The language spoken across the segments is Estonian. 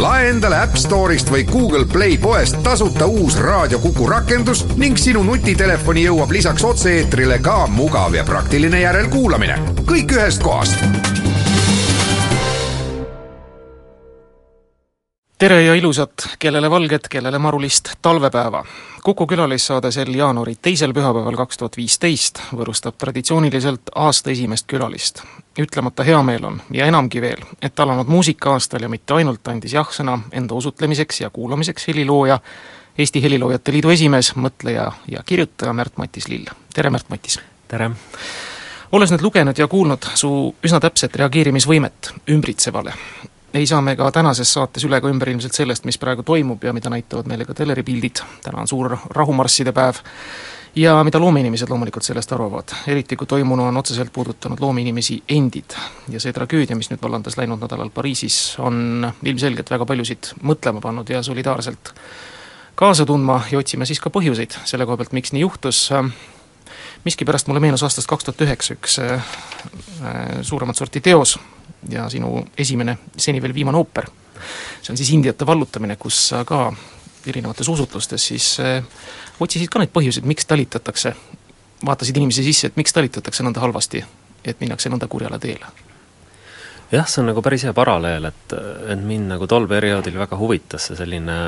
Lae endale App Store'ist või Google Play poest tasuta uus Raadio Kuku rakendus ning sinu nutitelefoni jõuab lisaks otse-eetrile ka mugav ja praktiline järelkuulamine. Kõik ühest kohast. Tere ja ilusat, kellele valget, kellele marulist talvepäeva. Kuku külalissaade sel jaanuari teisel pühapäeval 2015 võrustab traditsiooniliselt aasta esimest külalist. Ütlemata hea meel on ja enamgi veel, et alanud muusika-aastal ja mitte ainult andis jah-sõna enda usutlemiseks ja kuulamiseks helilooja, Eesti Heliloojate Liidu esimees, mõtleja ja kirjutaja Märt-Matis Lill. Tere, Märt-Matis! Tere! Olles nüüd lugenud ja kuulnud su üsna täpset reageerimisvõimet ümbritsevale, ei saa me ka tänases saates üle ka ümber ilmselt sellest, mis praegu toimub ja mida näitavad meile ka teleripildid. Täna on suur rahumarsside päev ja mida loomeinimesed loomulikult sellest arvavad. Eriti kui toimunu on otseselt puudutanud loomeinimesi endid. Ja see tragöödia, mis nüüd vallandas läinud nädalal Pariisis, on ilmselgelt väga paljusid mõtlema pannud ja solidaarselt kaasa tundma ja otsime siis ka põhjuseid selle koha pealt, miks nii juhtus. Miskipärast mulle meenus aastast 2009 üks suuremat sorti teos ja sinu esimene, seni veel viimane ooper. See on siis indiate vallutamine, kus sa ka erinevates usutlustes siis otsisid ka neid põhjuseid, miks talitatakse, vaatasid inimesi sisse, et miks talitatakse nõnda halvasti, et minnakse nõnda kurjale teele. Jah, see on nagu päris hea paralleel, et mind nagu tol perioodil väga huvitas see selline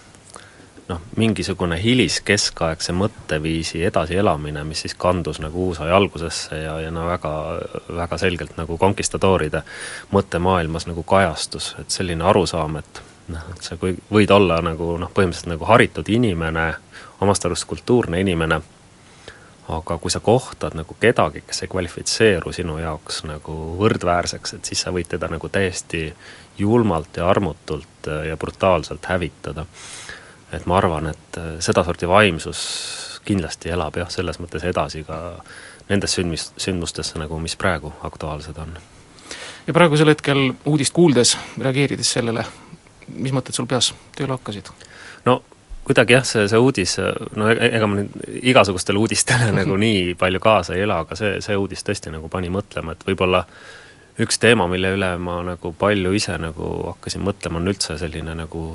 mingisugune hilis keskaegse mõtteviisi edasi elamine, mis siis kandus nagu uusaja algusesse ja väga, väga selgelt nagu konkistadooride mõttemaailmas nagu kajastus, et selline arusaam, et sa võid olla nagu põhimõtteliselt nagu haritud inimene, omast arust kultuurne inimene, aga kui sa kohtad nagu kedagi, kes ei kvalifitseeru sinu jaoks nagu võrdväärseks, et siis sa võid teda nagu täiesti julmalt ja armutult ja brutaalselt hävitada. Et ma arvan, et seda sorti vaimsus kindlasti elab jah, selles mõttes edasi ka nendes sündmustesse, nagu mis praegu aktuaalsed on. Ja praegusel hetkel uudist kuuldes, reageerides sellele, mis mõtted sul peas tööle hakkasid? No kuidagi jah, see uudis, ega ma nüüd igasugustele uudistele nagu nii palju kaasa ei ela, aga see uudis tõesti nagu pani mõtlema, et võib-olla üks teema, mille üle ma nagu palju ise nagu hakkasin mõtlema, on üldse selline nagu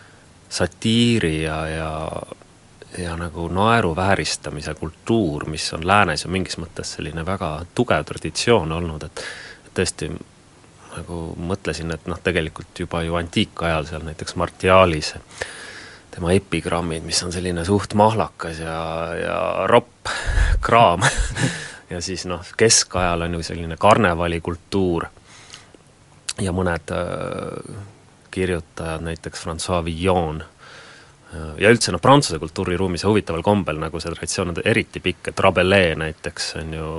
satiiri ja nagu naeru vääristamise kultuur, mis on läänes ja mingis mõttes selline väga tugev traditsioon olnud, et tõesti nagu mõtlesin, et tegelikult juba ju antiikajal seal näiteks Martialis tema epigrammid, mis on selline suht mahlakas ja ropp kraam ja siis keskajal on ju selline karnevalikultuur ja mõned kirjutajad, näiteks François Villon ja üldse Prantsuse kultuuriruumis huvitaval kombel, nagu see traditsioon on eriti pikk, et Rabelais näiteks on ju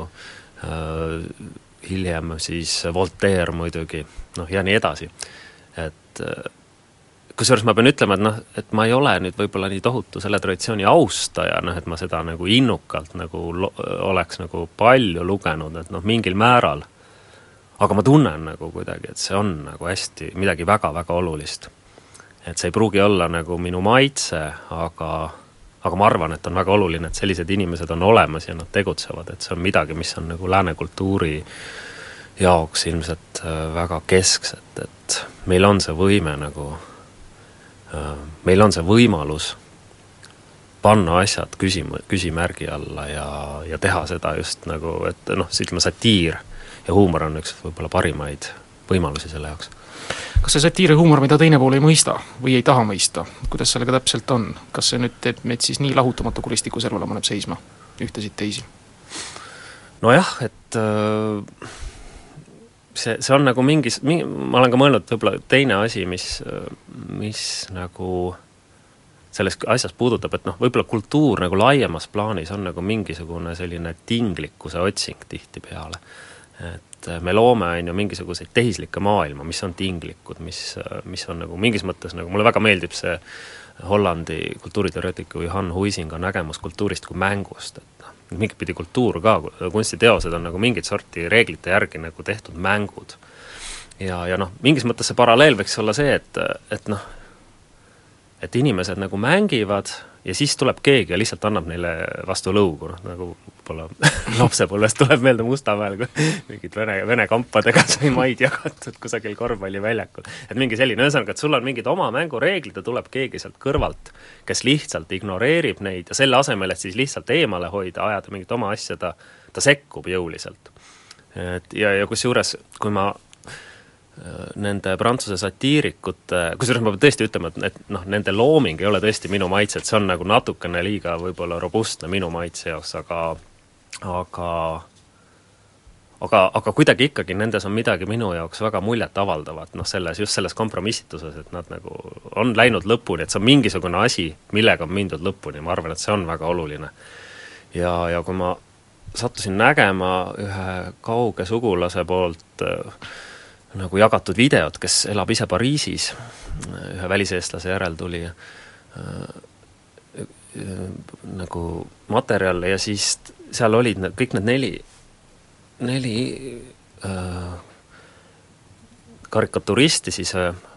hiljem siis Voltaire muidugi, ja nii edasi. Et kusjuures ma pean ütlema, et ma ei ole nüüd võib-olla nii tohutu selle traditsiooni austaja, et ma seda nagu innukalt nagu oleks nagu palju lugenud, et mingil määral. Aga ma tunnen nagu kuidagi, et see on nagu hästi midagi väga-väga olulist. Et see ei pruugi olla nagu minu maitse, aga ma arvan, et on väga oluline, et sellised inimesed on olemas ja nad tegutsevad, et see on midagi, mis on nagu lääne kultuuri jaoks ilmselt väga kesksed, et meil on see võime nagu, meil on see võimalus panna asjad küsimärgi alla ja teha seda just nagu, et ütleme satiir ja huumor on üks võib-olla parimaid võimalusi selle jaoks. Kas see satiir ja huumor, mida teine pool ei mõista või ei taha mõista? Kuidas sellega täpselt on? Kas see nüüd teeb meid siis nii lahutamatu kuristiku servala mõneb seisma ühtesid teisi? Nojah, et see on nagu ma olen ka mõelnud võib-olla teine asi, mis nagu selles asjas puudutab, et võib-olla kultuur nagu laiemas plaanis on nagu mingisugune selline tinglikkuse otsing tihti peale. Et me loome mingisuguseid tehislikke maailma, mis on tinglikud, mis on nagu mingis mõttes nagu, mulle väga meeldib see Hollandi kultuuriteoreetiku Johan Huizinga nägemus kultuurist kui mängust, et mingit pidi kultuur ka, kunstiteosed on nagu mingit sorti reeglite järgi nagu tehtud mängud ja mingis mõttes see paralleel võiks olla see, et et inimesed nagu mängivad ja siis tuleb keegi ja lihtsalt annab neile vastu lõugu, nagu võib-olla lapsepõlvest tuleb meelde Mustamäel, kui mingid vene kampadega sai maid jagatud kusagil korvpalliväljakul. Et mingi selline, ühesõnaga, et sul on mingid oma mängureeglid ja tuleb keegi sealt kõrvalt, kes lihtsalt ignoreerib neid ja selle asemel, et siis lihtsalt eemale hoida, ajada mingit oma asja, ta sekkub jõuliselt. Ja kus juures, kui ma nende prantsuse satiirikute, kusjuures ma tõesti ütlema, et noh, nende looming ei ole tõesti minu maitse, et see on nagu natukene liiga võib-olla robustne minu maitse jaoks, aga kuidagi ikkagi nendes on midagi minu jaoks väga muljet avaldavat, noh just selles kompromissituses, et nad nagu on läinud lõpuni, et see on mingisugune asi, millega on mindud lõpuni, ma arvan, et see on väga oluline. Ja kui ma sattusin nägema ühe kauge sugulase poolt nagu jagatud videot, kes elab ise Pariisis, ühe väliseestlase järel tuli nagu materjal ja siis seal olid kõik need neli karikaturisti siis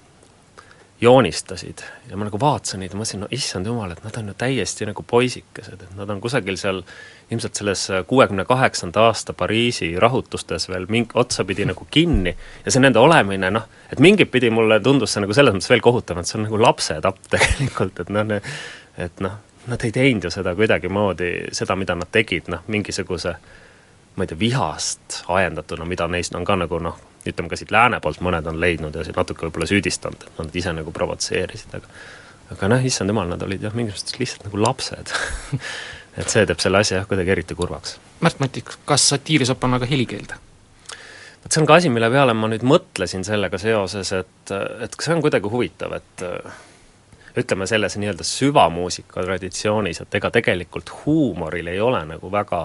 joonistasid ja ma nagu vaatasin neid ja mõtlesin, no issand jumal, et nad on ju täiesti nagu poisikesed, et nad on kusagil seal ilmselt selles 68. aasta Pariisi rahutustes veel otsapidi nagu kinni ja see nende olemine, noh, et mingit pidi mulle tundus see nagu selles mõttes veel kohutav, et see on nagu lapsetapp tegelikult, et nad ei teinud ju seda kuidagimoodi, seda, mida nad tegid, mingisuguse, ma ei tea, vihast ajendatuna, mida neist on ka nagu ütleme ka siit lääne poolt mõned on leidnud ja natuke võib-olla süüdistanud, et nad ise nagu provotseerisid, aga issand jumal, nad olid mingisugustes lihtsalt nagu lapsed et see teeb selle asja kuidagi eriti kurvaks. Märt Matik, kas satiiri saab panna ka helikeelde? See on ka asi, mille peale ma nüüd mõtlesin sellega seoses, et see on kuidagi huvitav, et ütleme selles nii-öelda süvamuusika traditsioonis, et ega tegelikult huumoril ei ole nagu väga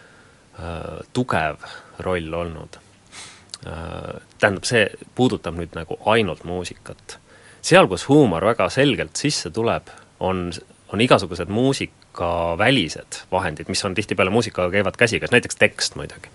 tugev roll olnud. Tähendab, see puudutab nüüd nagu ainult muusikat. Seal, kus huumor väga selgelt sisse tuleb, on igasugused muusikavälised vahendid, mis on tihtipeale muusikaga käivad käsikäes, näiteks tekst muidugi.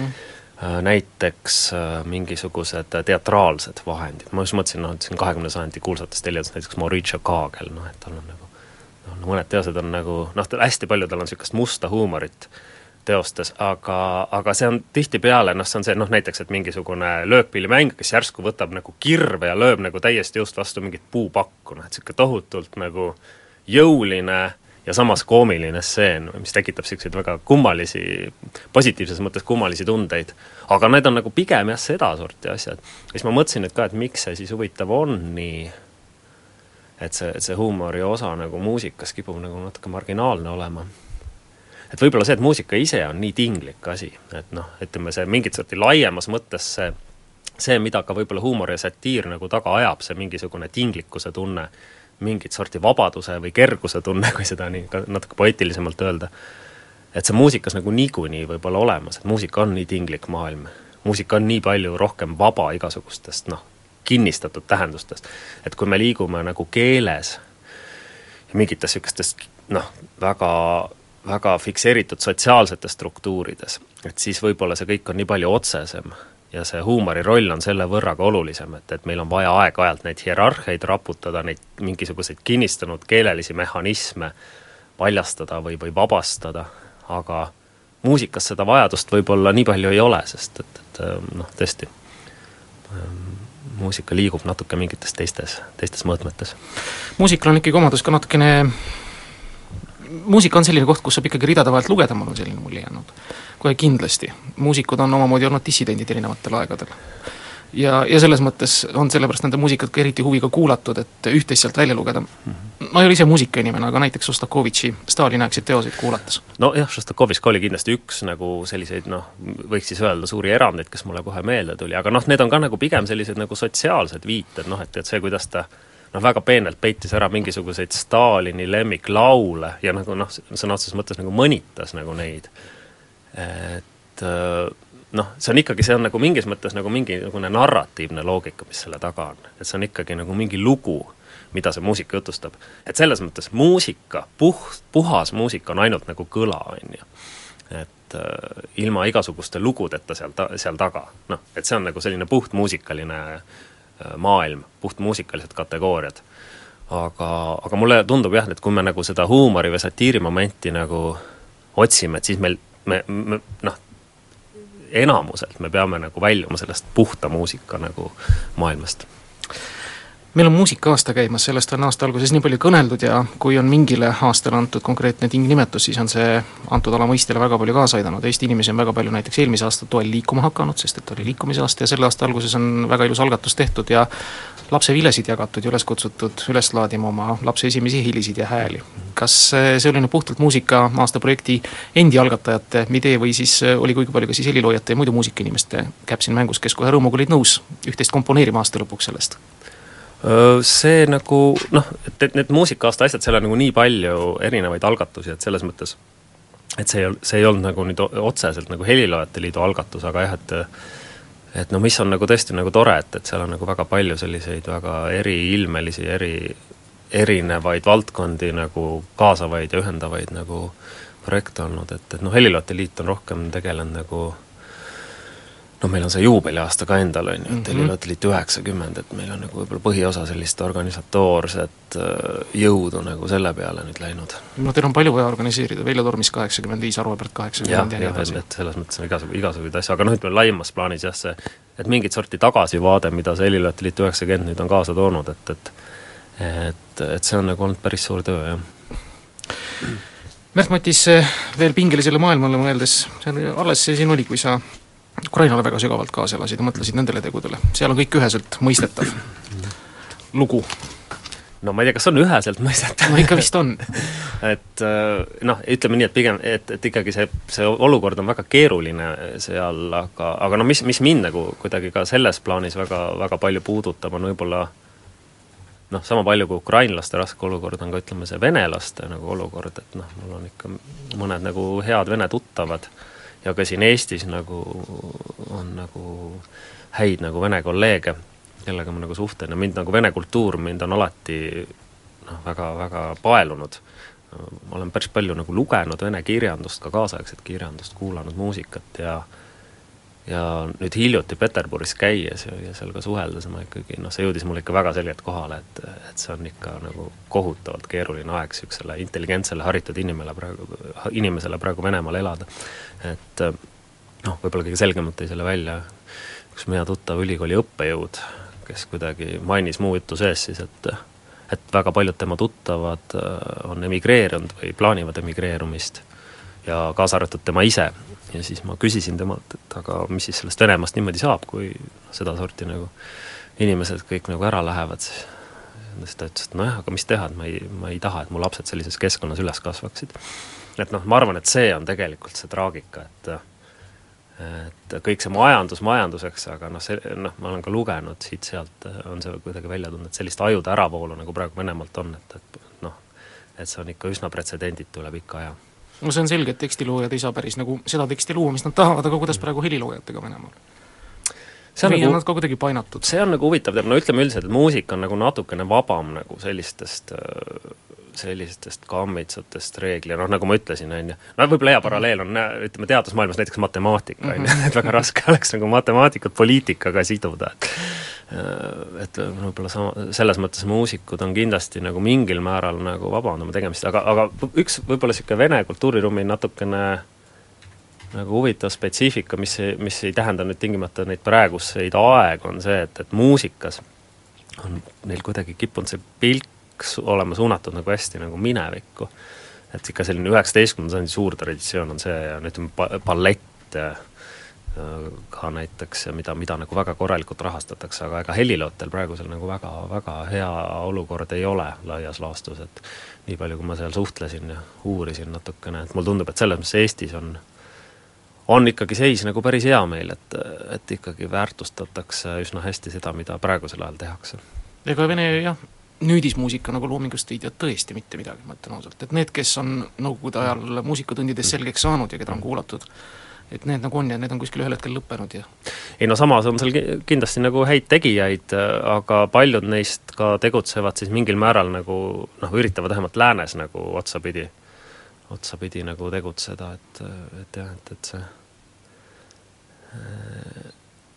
Näiteks mingisugused teatraalsed vahendid. Ma just mõtlesin, siin 20. sajandi kuulsatest teljadest näiteks Mauricio Kagel, et tal on nagu mõned teosed on nagu, hästi palju tal on sellist musta huumorit teostes, aga see on tihtipeale, see on see, näiteks, et mingisugune löökpillimäng, kes järsku võtab nagu kirve ja lööb nagu täiesti just vastu mingit puupakku, et siuke tohutult nagu jõuline ja samas koomiline stseen, mis tekitab selliseid väga kummalisi, positiivses mõttes kummalisi tundeid. Aga need on nagu pigem sedasorti asjad. Ja siis ma mõtlesin, et miks see siis huvitav on nii, et see huumori osa nagu muusikas kipub nagu natuke marginaalne olema. Et võib-olla see, et muusika ise on nii tinglik asi, et ütleme see mingit sorti laiemas mõttes see, mida ka võib-olla huumor ja satiir nagu taga ajab, see mingisugune tinglikkuse tunne, mingit sorti vabaduse või kerguse tunne, kui seda nii natuke poeetilisemalt öelda. Et see muusikas nagu niikuinii võib-olla olemas, et muusika on nii tinglik maailm. Muusika on nii palju rohkem vaba igasugustest, kinnistatud tähendustest. Et kui me liigume nagu keeles ja mingites sükestest, väga fikseeritud sotsiaalsetes struktuurides, et siis võib-olla see kõik on nii palju otsesem ja see huumori roll on selle võrraga olulisem, et meil on vaja aeg-ajalt neid hierarhiaid raputada, neid mingisuguseid kinnistanud keelelisi mehhanisme paljastada või vabastada, aga muusikas seda vajadust võib-olla nii palju ei ole, sest et tõesti, muusika liigub natuke mingites teistes mõõtmetes. Muusikal on ikkagi omadus ka natukene, muusika on selline koht, kus saab ikkagi ridade vahelt lugeda, mul on selline mulje jäänud. Kohe kindlasti. Muusikud on omamoodi olnud dissidendid erinevatel aegadel. Ja selles mõttes on sellepärast nende muusikat ka eriti huviga kuulatud, et üht-teist sealt välja lugeda. Ma ei ole ise muusikainimene, aga näiteks Šostakovitši Stalini-aegseid teoseid kuulates. Šostakovitš oli kindlasti üks nagu selliseid, võiks siis öelda suuri erandeid, kes mulle kohe meelde tuli, aga need on ka nagu pigem sellised nagu sotsiaalsed viited, et see, kuidas ta väga peenelt peitis ära mingisuguseid Stalini lemmiklaule ja nagu sõna otseses mõttes nagu mõnitas nagu neid. Et see on ikkagi, see on nagu mingis mõttes nagu mingisugune narratiivne loogika, mis selle taga on. Et see on ikkagi nagu mingi lugu, mida see muusika jutustab. Et selles mõttes muusika, puhas muusika on ainult nagu kõla, et ilma igasuguste lugudeta seal taga. Et see on nagu selline puht muusikaline maailm, puht muusikalised kategooriad. aga mulle tundub jah, et kui me nagu seda huumori või satiirimomenti nagu otsime, et siis me enamuselt me peame nagu väljuma sellest puhta muusika nagu maailmast. Meil on muusika-aasta käimas, sellest on aasta alguses nii palju kõneldud ja kui on mingile aastale antud konkreetne tingnimetus, siis on see antud ala mõistele väga palju kaasa aidanud. Eesti inimesi on väga palju näiteks eelmise aasta toel liikuma hakanud, sest et oli liikumise aasta ja selle aasta alguses on väga ilus algatus tehtud ja lapse vilesid jagatud ja üles kutsutud üles laadima oma lapse esimesi helisid ja hääli. Kas see oli puhtalt muusika-aasta projekti endi algatajate idee või siis oli kuigi palju ka siis heliloojate ja muidu muusikainimeste käib siin mängus, kes kohe rõõmuga olid nõus üht-teist komponeerima aasta lõpuks sellest? See nagu, et need muusika-aasta asjad, seal on nagu nii palju erinevaid algatusi, et selles mõttes, et see ei olnud nagu nüüd otseselt nagu Heliloojate Liidu algatus, aga jah, et mis on nagu tõesti nagu tore, et seal on nagu väga palju selliseid väga eriilmelisi, erinevaid valdkondi nagu kaasavaid ja ühendavaid nagu projekte olnud, et Heliloojate Liit on rohkem tegelenud nagu meil on see juubeliaasta ka endal, on ju, et Heliloojate Liit 90, et meil on nagu võib-olla põhiosa sellist organisatoorset jõudu nagu selle peale nüüd läinud. Teil on palju vaja organiseerida, Veljo Tormis 85, Arvopärt 80 ja edasi. Et selles mõttes on igasuguseid asju, aga ütleme laimas plaanis jah see, et mingit sorti tagasivaade, mida see Heliloojate Liit 90 nüüd on kaasa toonud, et see on nagu olnud päris suur töö, jah. Märt-Matis, veel pingelisele maailmale mõeldes, alles see siin oli, kui sa Ukrainale väga sügavalt kaasa elasid ja mõtlesid nendele tegudele. Seal on kõik üheselt mõistetav lugu. No ma ei tea, kas on üheselt mõistetav? No ikka vist on. Et ütleme nii, et pigem, et ikkagi see olukord on väga keeruline seal, aga mis mind nagu kuidagi ka selles plaanis väga, väga palju puudutab, on võib-olla sama palju kui ukrainlaste raske olukord on ka, ütleme, see venelaste nagu olukord, et mul on ikka mõned nagu head vene tuttavad ja ka siin Eestis nagu on nagu häid nagu vene kolleege, kellega ma nagu suhtlen ja mind nagu vene kultuur, mind on alati väga, väga paelunud. Ma olen päris palju nagu lugenud vene kirjandust, ka kaasaegset kirjandust, kuulanud muusikat ja nüüd hiljuti Peterburis käies ja seal ka suheldes ma ikkagi, see jõudis mul ikka väga selgelt kohale, et see on ikka nagu kohutavalt keeruline aeg süksele intelligentsele haritud inimesele praegu Venemaal elada. Et võib-olla kõige selgemalt tõi selle välja üks meie tuttav ülikooli õppejõud, kes kuidagi mainis muu jutu sees siis, et väga paljud tema tuttavad on emigreerunud või plaanivad emigreerumist ja kaasa arvatud tema ise. Ja siis ma küsisin temalt, et aga mis siis sellest Venemaast niimoodi saab, kui seda sorti nagu inimesed kõik nagu ära lähevad, siis ta ütles, et aga mis teha, et ma ei taha, et mu lapsed sellises keskkonnas üles kasvaksid. Et ma arvan, et see on tegelikult see traagika, et kõik see majanduseks, aga ma olen ka lugenud siit-sealt, on see kuidagi välja tulnud, et sellist ajude äravoolu nagu praegu Venemaalt on, et see on ikka üsna pretsedenditu üle pikka aja. No see on selge, et tekstiloojad ei saa päris nagu seda teksti luua, mis nad tahavad, aga kuidas praegu heliloojatega Venemaal? Või on nad ka kuidagi painatud? See on nagu huvitav, ütleme üldiselt, et muusika on nagu natukene vabam nagu sellistest kammitsatest reegli, nagu ma ütlesin, on ju. Võib-olla hea paralleel on, ütleme, teadusmaailmas näiteks matemaatika, on ju, et väga raske oleks nagu matemaatikat poliitikaga siduda, et võib-olla selles mõttes muusikud on kindlasti nagu mingil määral nagu vabandama tegemist, aga üks võib-olla siuke vene kultuuriruumi natukene nagu huvitav spetsiifika, mis ei tähenda nüüd tingimata neid praeguseid aeg, on see, et muusikas on neil kuidagi kippunud see pilk olema suunatud nagu hästi nagu minevikku, et ikka selline 19. sajandi suur traditsioon on see ja ütleme ballett ka näiteks, mida nagu väga korralikult rahastatakse, aga ega helilootel praegusel nagu väga, väga hea olukord ei ole laias laastus, et nii palju, kui ma seal suhtlesin ja uurisin natukene, et mul tundub, et selles mõttes Eestis on ikkagi seis nagu päris hea meil, et ikkagi väärtustatakse üsna hästi seda, mida praegusel ajal tehakse. Ega Vene, nüüdismuusika nagu loomingust ei tea tõesti mitte midagi, ma ütlen ausalt, et need, kes on nõukogude ajal muusikatundides selgeks saanud ja keda on kuulatud, et need nagu on ja need on kuskil ühel hetkel lõppenud ja ei samas on seal kindlasti nagu häid tegijaid, aga paljud neist ka tegutsevad siis mingil määral nagu üritavad vähemalt läänes nagu otsapidi nagu tegutseda, et see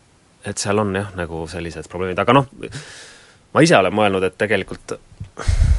et seal on jah nagu sellised probleemid, aga ma ise olen mõelnud, et tegelikult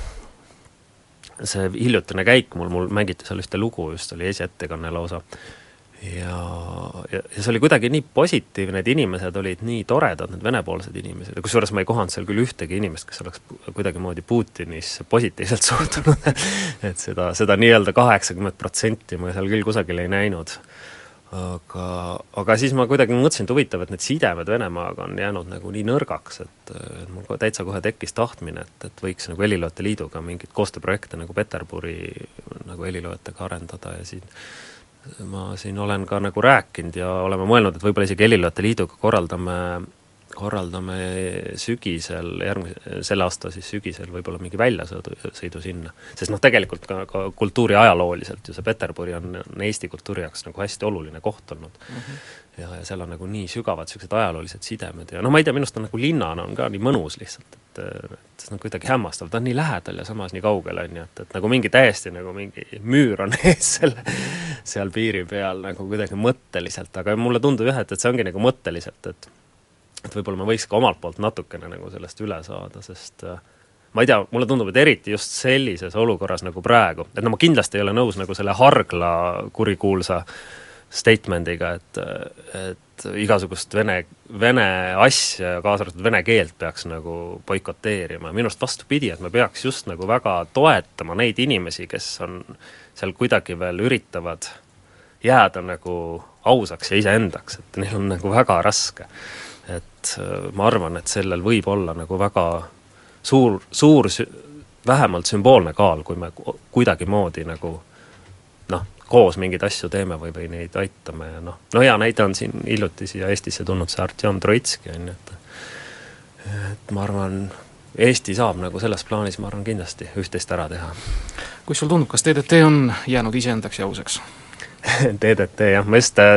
see hiljutine käik mul mängiti seal ühte lugu, just oli esiettekanne lausa. Ja see oli kuidagi nii positiivne, need inimesed olid nii toredad, need venepoolsed inimesed, ja kusjuures ma ei kohanud seal küll ühtegi inimest, kes oleks kuidagi moodi Putinisse positiivselt suhtunud et seda nii-öelda 80% ma seal küll kusagil ei näinud. Aga siis ma kuidagi mõtlesin, et huvitav, et need sidemed Venemaaga on jäänud nagu nii nõrgaks, et mul täitsa kohe tekkis tahtmine, et võiks nagu Heliloojate Liiduga mingit koostööprojekte nagu Peterburi nagu heliloojatega arendada ja ma siin olen ka nagu rääkinud ja oleme mõelnud, et võib-olla isegi Heliloojate Liiduga korraldame sügisel, selle aasta siis sügisel võib-olla mingi väljasõidu sinna. Sest tegelikult ka kultuuri ajalooliselt ju see Peterburi on Eesti kultuuri jaoks nagu hästi oluline koht olnud. Ja seal on nagu nii sügavad sellised ajaloolised sidemed ja ma ei tea, minust on nagu linnana on ka nii mõnus lihtsalt, et see on kuidagi hämmastav, ta on nii lähedal ja samas nii kaugel on ju, et nagu mingi täiesti nagu mingi müür on ees seal piiri peal nagu kuidagi mõtteliselt, aga mulle tundub jah, et see ongi nagu mõtteliselt, et võib-olla ma võiks ka omalt poolt natukene nagu sellest üle saada, sest ma ei tea, mulle tundub, et eriti just sellises olukorras nagu praegu, et ma kindlasti ei ole nõus nagu selle Hargla kurikuulsa statemendiga, et igasugust vene asja, kaasa arvatud vene keelt peaks nagu boikoteerima. Minust vastupidi, et me peaks just nagu väga toetama neid inimesi, kes on seal kuidagi veel üritavad jääda nagu ausaks ja iseendaks, et neil on nagu väga raske. Et ma arvan, et sellel võib olla nagu väga suur vähemalt sümboolne kaal, kui me kuidagi moodi nagu koos mingeid asju teeme või neid aitame ja no hea näide on siin hiljuti siia Eestisse tulnud see Artjom Troitski, et ma arvan, Eesti saab nagu selles plaanis, ma arvan, kindlasti üht-teist ära teha. Kus sul tundub, kas DDT on jäänud iseendaks ja ausaks? DDT, jah, ma just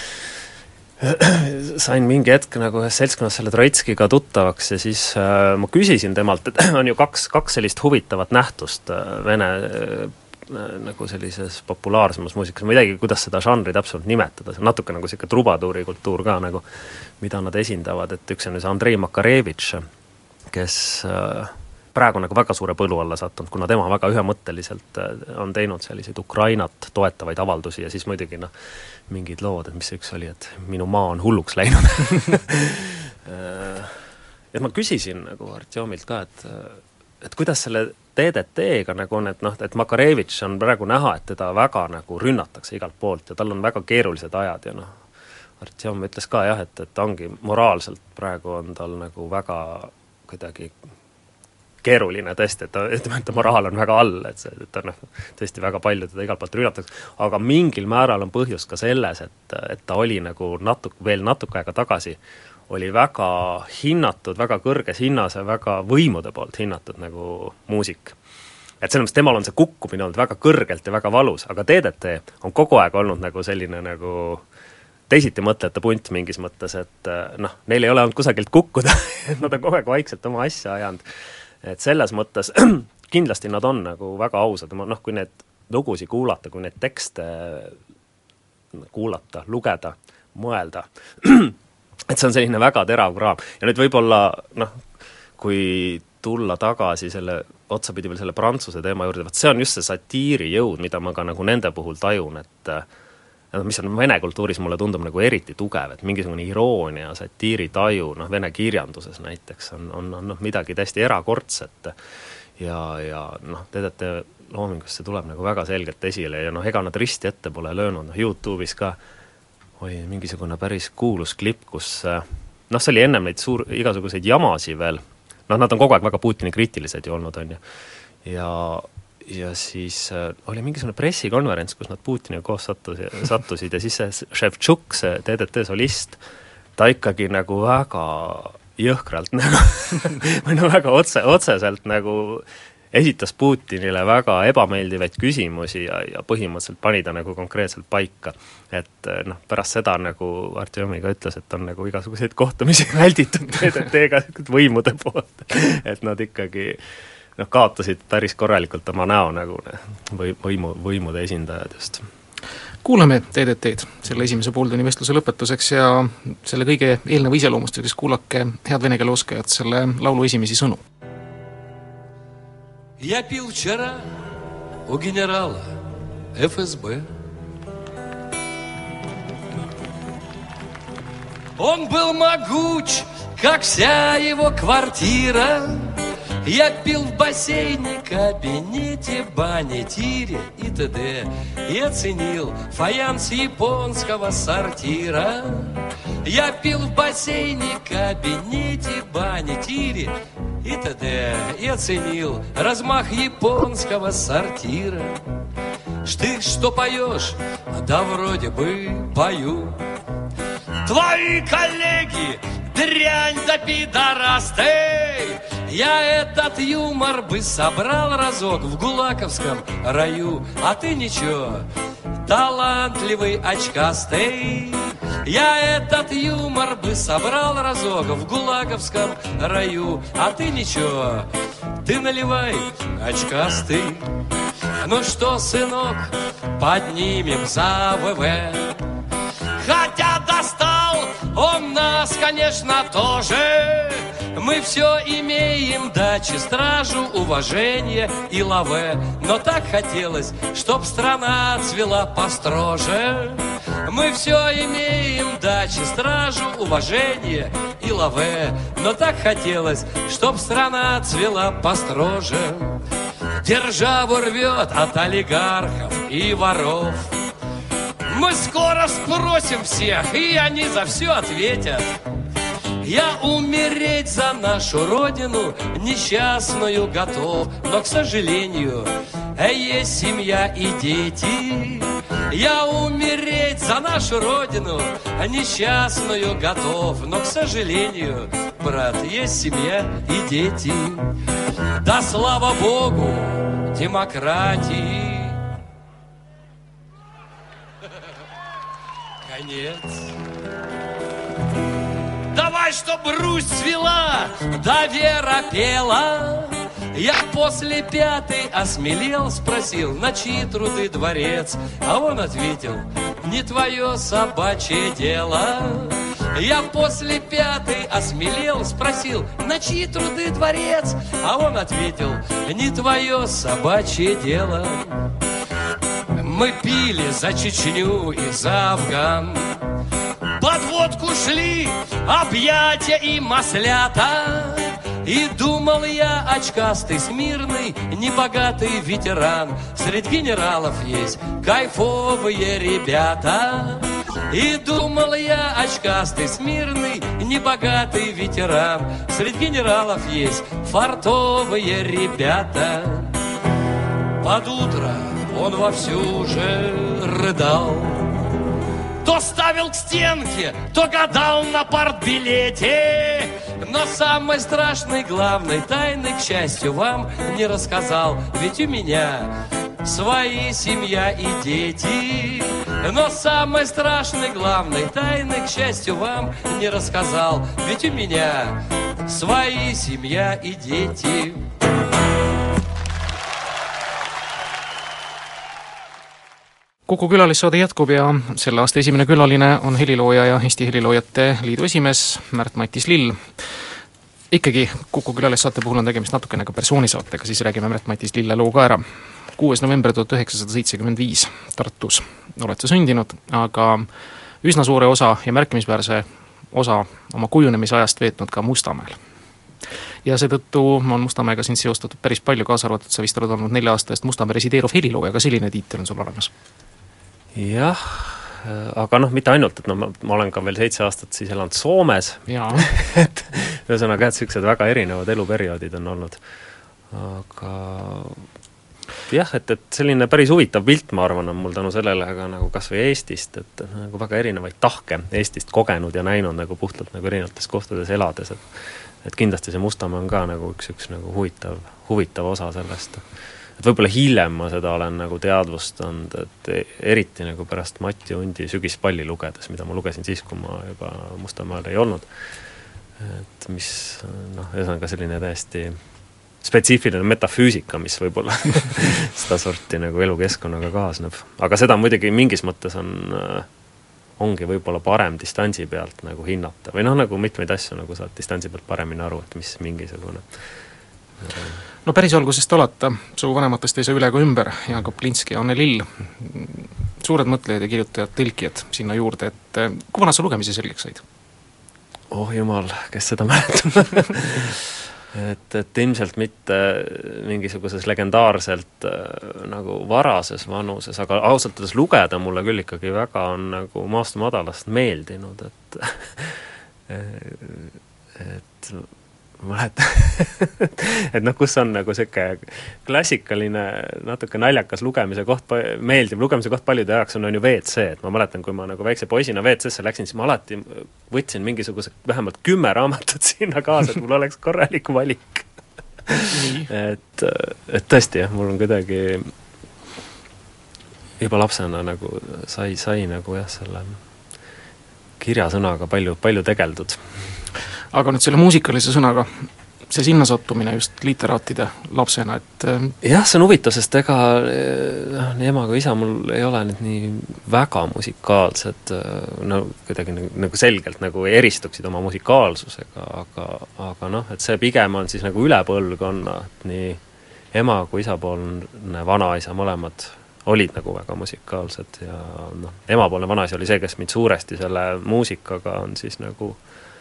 sain mingi hetk nagu seltskonnas selle Troitskiga tuttavaks ja siis ma küsisin temalt, et on ju kaks sellist huvitavat nähtust vene nagu sellises populaarsemas muusikas, ma ei teagi, kuidas seda žanri täpselt nimetada, see on natuke nagu selline trubaduuri kultuur ka nagu, mida nad esindavad, et üks on see Andrei Makarevitš, kes praegu nagu väga suure põlu alla sattunud, kuna tema väga ühemõtteliselt on teinud selliseid Ukrainat toetavaid avaldusi ja siis muidugi mingid lood, et mis see üks oli, et minu maa on hulluks läinud. Ja ma küsisin nagu Artjomilt ka, et kuidas selle DDT-ga nagu on, et Makarevitš on praegu näha, et teda väga nagu rünnatakse igalt poolt ja tal on väga keerulised ajad ja Artjom ütles ka jah, et ongi moraalselt praegu on tal nagu väga kuidagi keeruline tõesti, et moraal on väga all, et ta tõesti väga palju teda igalt poolt rünnatakse, aga mingil määral on põhjus ka selles, et ta oli nagu veel natuke aega tagasi oli väga hinnatud, väga kõrges hinnas ja väga võimude poolt hinnatud nagu muusik. Et selles mõttes temal on see kukkumine olnud väga kõrgelt ja väga valus, aga DDT on kogu aeg olnud nagu selline nagu teisiti mõtlejate punt mingis mõttes, et neil ei ole olnud kusagilt kukkuda, et nad on kogu aeg vaikselt oma asja ajanud. Et selles mõttes kindlasti nad on nagu väga ausad, kui need lugusi kuulata, kui need tekste kuulata, lugeda, mõelda, et see on selline väga terav kraam. Ja nüüd võib-olla, kui tulla tagasi selle otsapidi veel selle prantsuse teema juurde, see on just see satiiri jõud, mida ma ka nagu nende puhul tajun, et mis on vene kultuuris mulle tundub nagu eriti tugev, et mingisugune iroonia, satiiri taju, vene kirjanduses näiteks on midagi täiesti erakordset ja DDT loomingusse tuleb nagu väga selgelt esile ja ega nad risti ette pole löönud, YouTube'is ka oli mingisugune päris kuulus klipp, kus see oli ennem neid igasuguseid jamasi veel, nad on kogu aeg väga Putini kriitilised ju olnud, on ju, ja siis oli mingisugune pressikonverents, kus nad Putiniga koos sattusid ja siis see Ševtšuk, see DDT solist, ta ikkagi nagu väga jõhkralt või väga otseselt nagu esitas Putinile väga ebameeldivaid küsimusi ja põhimõtteliselt pani ta nagu konkreetselt paika. Et pärast seda nagu Artjomiga ütles, et on nagu igasuguseid kohtumisi välditud DDT-ga võimude poolt, et nad ikkagi kaotasid päris korralikult oma näo nagu võimude esindajad just. Kuulame DDT-d selle esimese pooltunni vestluse lõpetuseks ja selle kõige eelneva iseloomustuseks kuulake head vene keele oskajad selle laulu esimesi sõnu. Я пил вчера у генерала ФСБ. Он был могуч, как вся его квартира. Я пил в бассейне, кабинете, бане, тире и т.д. И оценил фаянс японского сортира. Я пил в бассейне, кабинете, бане, тире и т.д. И оценил размах японского сортира. Ты что поешь? Да вроде бы пою. Твои коллеги дрянь да пидорасты. Я этот юмор бы собрал разок в гулаковском раю. А ты ничего, талантливый очкастый. Я этот юмор бы собрал разок в гулаковском раю. А ты ничего, ты наливай, очкастый. Ну что, сынок, поднимем за ВВ. Хотя достал он нас, конечно, тоже. Мы все имеем, дачи, стражу, уважение и лаве. Но так хотелось, чтоб страна цвела построже. Мы все имеем, дачи, стражу, уважение и лаве. Но так хотелось, чтоб страна цвела построже. Державу рвет от олигархов и воров. Мы скоро спросим всех, и они за все ответят. Я умереть за нашу родину несчастную готов. Но, к сожалению, есть семья и дети. Я умереть за нашу родину несчастную готов. Но, к сожалению, брат, есть семья и дети. Да слава Богу, демократии. Конец. Давай, чтоб Русь цвела, да Вера пела. Я после пятой осмелел, спросил, на чьи труды дворец? А он ответил, не твое собачье дело. Я после пятой осмелел, спросил, на чьи труды дворец? А он ответил, не твое собачье дело. Мы пили за Чечню и за Афган. Под водку шли объятия и маслята. И думал я, очкастый, смирный, небогатый ветеран. Среди генералов есть кайфовые ребята. И думал я, очкастый, смирный, небогатый ветеран. Среди генералов есть фартовые ребята. Под утро он вовсю уже рыдал. То ставил к стенке, то гадал на партбилете. Но самой страшной, главной тайны, к счастью, вам не рассказал. Ведь у меня свои семья и дети. Но самой страшной, главной тайны, к счастью, вам не рассказал. Ведь у меня свои семья и дети. Kuku külalissaade jätkub ja selle aasta esimene külaline on helilooja ja Eesti Heliloojate Liidu esimees Märt-Matis Lill. Ikkagi Kuku külalissaate puhul on tegemist natukene ka persoonisaatega, siis räägime Märt-Matis Lille loo ka ära. 6. november 1975 Tartus oled sa sündinud, aga üsna suure osa ja märkimisväärse osa oma kujunemise ajast veetnud ka Mustamäel. Ja seetõttu on Mustamäega sind seostatud päris palju, kaasa arvatud, sa vist oled olnud 4 aasta eest Mustamäe resideeruv helilooja, ka selline tiitel on sul olemas. Jah, aga mitte ainult, et ma olen ka veel 7 aastat siis elanud Soomes. Et ühesõnaga, et sellised väga erinevad eluperioodid on olnud. Aga jah, et selline päris huvitav pilt, ma arvan, on mul tänu sellele aga nagu kas või Eestist, et nagu väga erinevaid tahke Eestist kogenud ja näinud nagu puhtalt nagu erinevates kohtades elades. Et kindlasti see Mustamäe on ka nagu üks nagu huvitav osa sellest. Et võib-olla hiljem ma seda olen nagu teadvustanud, et eriti nagu pärast Mati Undi Sügispalli lugedes, mida ma lugesin siis, kui ma juba Mustamäel ei olnud. Et mis, ühesõnaga selline täiesti spetsiifiline metafüüsika, mis võib-olla seda sorti nagu elukeskkonnaga kaasneb. Aga seda muidugi mingis mõttes ongi võib-olla parem distantsi pealt nagu hinnata. Või nagu mitmeid asju nagu saad distantsi pealt paremini aru, et mis mingisugune no päris algusest alata, su vanematest ei saa üle ka ümber, Jaan Koplinski ja Anne Lill, suured mõtlejad ja kirjutajad, tõlkijad sinna juurde, et kui vana sa lugemise selgeks said? Oh jumal, kes seda mäletab et ilmselt mitte mingisuguses legendaarselt nagu varases vanuses, aga ausalt öeldes lugeda mulle küll ikkagi väga on nagu maast madalast meeldinud, et et noh, kus on nagu siuke klassikaline, natuke naljakas lugemise koht, meeldiv lugemise koht paljude jaoks on ju WC, et ma mäletan, kui ma nagu väikse poisina WC-sse läksin, siis ma alati võtsin mingisuguse vähemalt 10 raamatut sinna kaasa, et mul oleks korralik valik. et tõesti jah, mul on kuidagi juba lapsena nagu sai nagu jah, selle kirjasõnaga palju tegeldud. Aga nüüd selle muusikalise sõnaga, see sinna sattumine just literaatide lapsena, et jah, see on huvitav, sest ega nii ema kui isa mul ei ole nüüd nii väga musikaalsed, no kuidagi nagu selgelt nagu eristuksid oma musikaalsusega, aga noh, et see pigem on siis nagu üle põlvkonna, et nii ema kui isapoolne vanaisa mõlemad olid nagu väga musikaalsed ja noh, emapoolne vanaisa oli see, kes mind suuresti selle muusikaga on siis nagu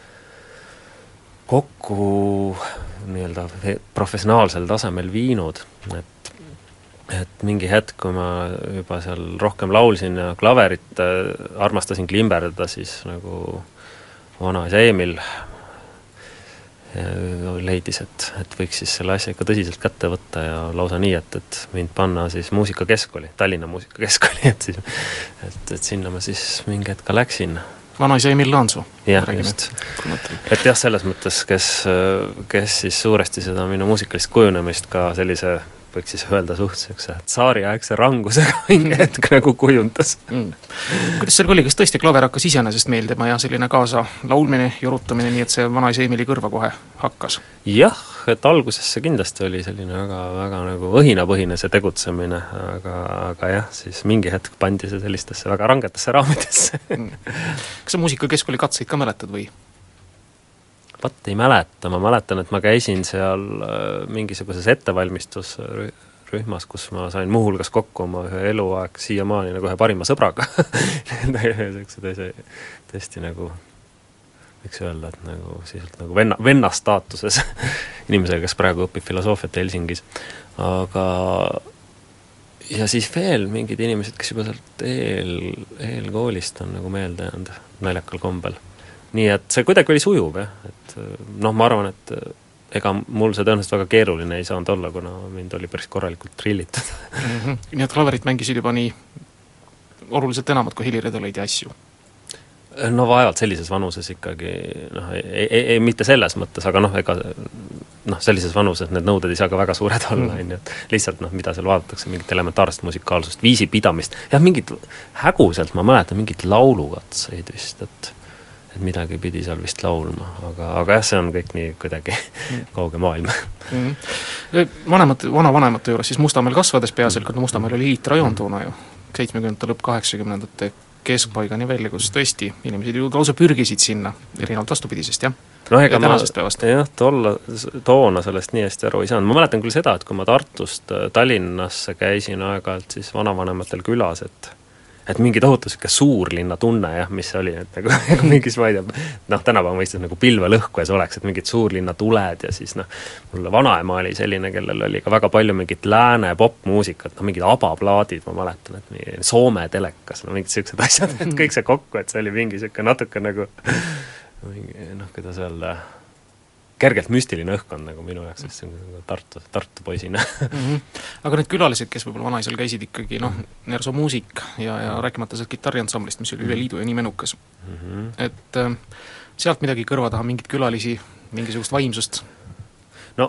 kokku nii-öelda professionaalsel tasemel viinud, et mingi hetk, kui ma juba seal rohkem laulsin ja klaverit armastasin klimberdada, siis nagu vanaisa Eemil leidis, et võiks siis selle asja ikka tõsiselt kätte võtta ja lausa nii, et mind panna siis muusikakeskkooli, Tallinna muusikakeskkooli, et sinna ma siis mingi hetk läksin. Vanaisa Emil Laansoo. Jah, just. Et jah, selles mõttes, kes siis suuresti seda minu muusikalist kujunemist ka sellise, võiks siis öelda suhtseks, tsaariaegse rangusega mingi hetk nagu kujundas. Kuidas seal oli, kas tõesti klaver hakkas iseenesest meeldima ja selline kaasa laulmine, jurutamine, nii et see vanaisa Emili kõrva kohe hakkas? Jah, et alguses see kindlasti oli selline väga nagu õhinapõhine see tegutsemine, aga jah, siis mingi hetk pandi see sellistesse väga rangetesse raamidesse. Kas sa muusikakeskkooli katseid ka mäletad või? Vat ei mäleta, ma mäletan, et ma käisin seal mingisuguses ettevalmistusrühmas, kus ma sain muuhulgas kokku oma ühe eluaeg siiamaani nagu ühe parima sõbraga. Tõesti nagu, võiks öelda, et nagu, nagu venna staatuses inimesega, kes praegu õpib filosoofiat Helsingis. Aga ja siis veel mingid inimesed, kes juba sealt eelkoolist on nagu meelde jäänud naljakal kombel. Nii et see kuidagi oli sujuv, et noh, ma arvan, et ega mul see tõenäoliselt väga keeruline ei saanud olla, kuna mind oli päris korralikult trillitud. Nii et klaverit mängisid juba nii oluliselt enamad kui heliredeleid ja asju? No vaevalt sellises vanuses ikkagi, noh, ei mitte selles mõttes, aga noh, ega noh, sellises vanuses need nõuded ei saa ka väga suured olla, et lihtsalt noh, mida seal vaadatakse, mingit elementaarset musikaalsust, viisipidamist, jah, mingid häguselt, ma mäletan, mingid laulukatseid vist, et midagi pidi seal vist laulma, aga jah, see on kõik nii kuidagi kauge maailm. Vanavanemate juures siis Mustamäel kasvades peaasjalikult, Mustamäel oli liitrajoon toona ju 70. lõpp 80. keskpaigani välja, kus tõesti inimesed ju lausa pürgisid sinna, erinevalt vastupidisest, jah? No ega ma jah, toona sellest nii hästi aru ei saanud. Ma mäletan küll seda, et kui ma Tartust Tallinnasse käisin aeg-ajalt siis vanavanematel külas, et mingi tohutu siuke suurlinna tunne, jah, mis oli, et nagu mingis, ma ei tea, noh, tänapäeva mõistes nagu pilvelõhku ees oleks, et mingid suurlinna tuled ja siis noh, mulle vanaema oli selline, kellel oli ka väga palju mingit lääne popmuusikat, noh, mingid abaplaadid, ma mäletan, et mingi Soome telekas, no mingid siuksed asjad, et kõik see kokku, et see oli mingi siuke natuke nagu noh, kuidas öelda, kergelt müstiline õhkkond nagu minu jaoks, sest see on Tartu poisina. Aga need külalised, kes võib-olla vanaisal käisid ikkagi, noh, Nerso muusik ja rääkimata sellest kitarriansamblist, mis oli üle liidu ja nii menukas. Et sealt midagi kõrva taha, mingid külalisi, mingisugust vaimsust? No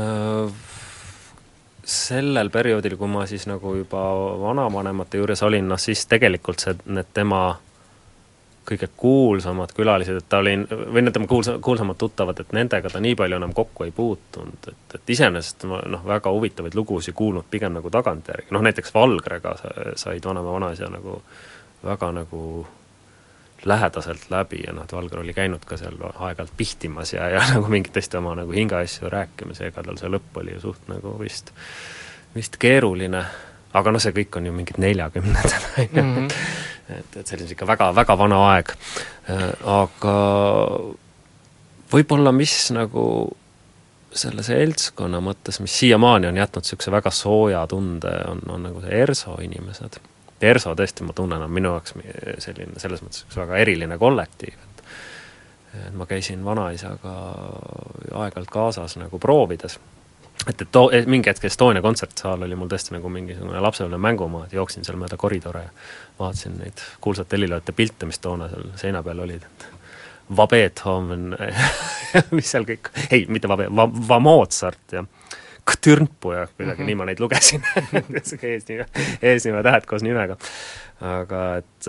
sellel perioodil, kui ma siis nagu juba vanavanemate juures olin, noh siis tegelikult need tema kõige kuulsamad külalised, et ta oli, või need tema kuulsamad tuttavad, et nendega ta nii palju enam kokku ei puutunud, et iseenesest noh, väga huvitavaid lugusi kuulnud pigem nagu tagantjärgi, noh näiteks Valgrega said vanaisa nagu väga nagu lähedaselt läbi ja noh, et Valger oli käinud ka seal aeg-ajalt pihtimas ja nagu mingit tõesti oma nagu hingeasju rääkimas ja ega tal see lõpp oli ju suht nagu vist keeruline, aga noh, see kõik on ju mingid 40-ndad, et see oli ikka väga, väga vana aeg. Aga võib-olla mis nagu selle seltskonna mõttes, mis siiamaani on jätnud niisuguse väga sooja tunde, on nagu see ERSO inimesed. ERSO tõesti, ma tunnen, on minu jaoks selline, selles mõttes üks väga eriline kollektiiv. Et ma käisin vanaisaga aeg-ajalt kaasas nagu proovides. Et mingi hetk Estonia kontsertsaal oli mul tõesti nagu mingisugune lapsepõlve mängumaa, et jooksin seal mööda koridore ja vaatasin neid kuulsat helilööte pilte, mis toona seal seina peal olid. Beethoven, mis seal kõik, ei, mitte Mozart ja Ktürnpu ja kuidagi nii ma neid lugesin eesnime tähed koos nimega. Aga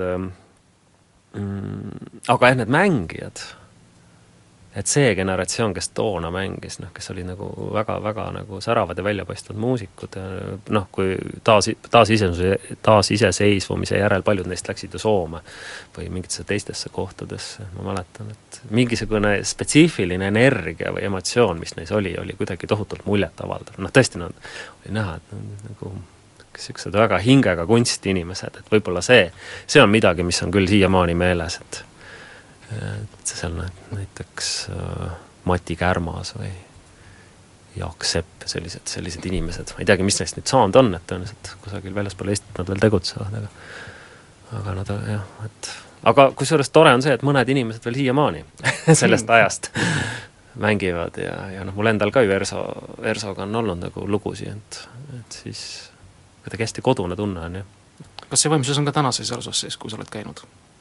aga need mängijad, et see generatsioon, kes toona mängis, noh, kes oli nagu väga, väga nagu säravad ja väljapaistvad muusikud ja noh, kui taasiseseisvumise järel paljud neist läksid ju Soome või mingitesse teistesse kohtadesse, ma mäletan, et mingisugune spetsiifiline energia või emotsioon, mis neis oli kuidagi tohutult muljet avaldav. Noh, tõesti oli näha, et nagu sellised väga hingega kunstiinimesed, et võib-olla see on midagi, mis on küll siiamaani meeles, et seal näiteks Mati Kärmas või Jaak Sepp, sellised inimesed, ma ei teagi, mis neist nüüd saanud on, et tõenäoliselt kusagil väljaspool Eestit nad veel tegutsevad, aga nad jah, aga kusjuures tore on see, et mõned inimesed veel siiamaani sellest ajast mängivad ja noh, mul endal ka ju ERSOga on olnud nagu lugusi, et siis kuidagi hästi kodune tunne on, jah. Kas see võimsus on ka tänases ERSOs sees, kui sa oled käinud?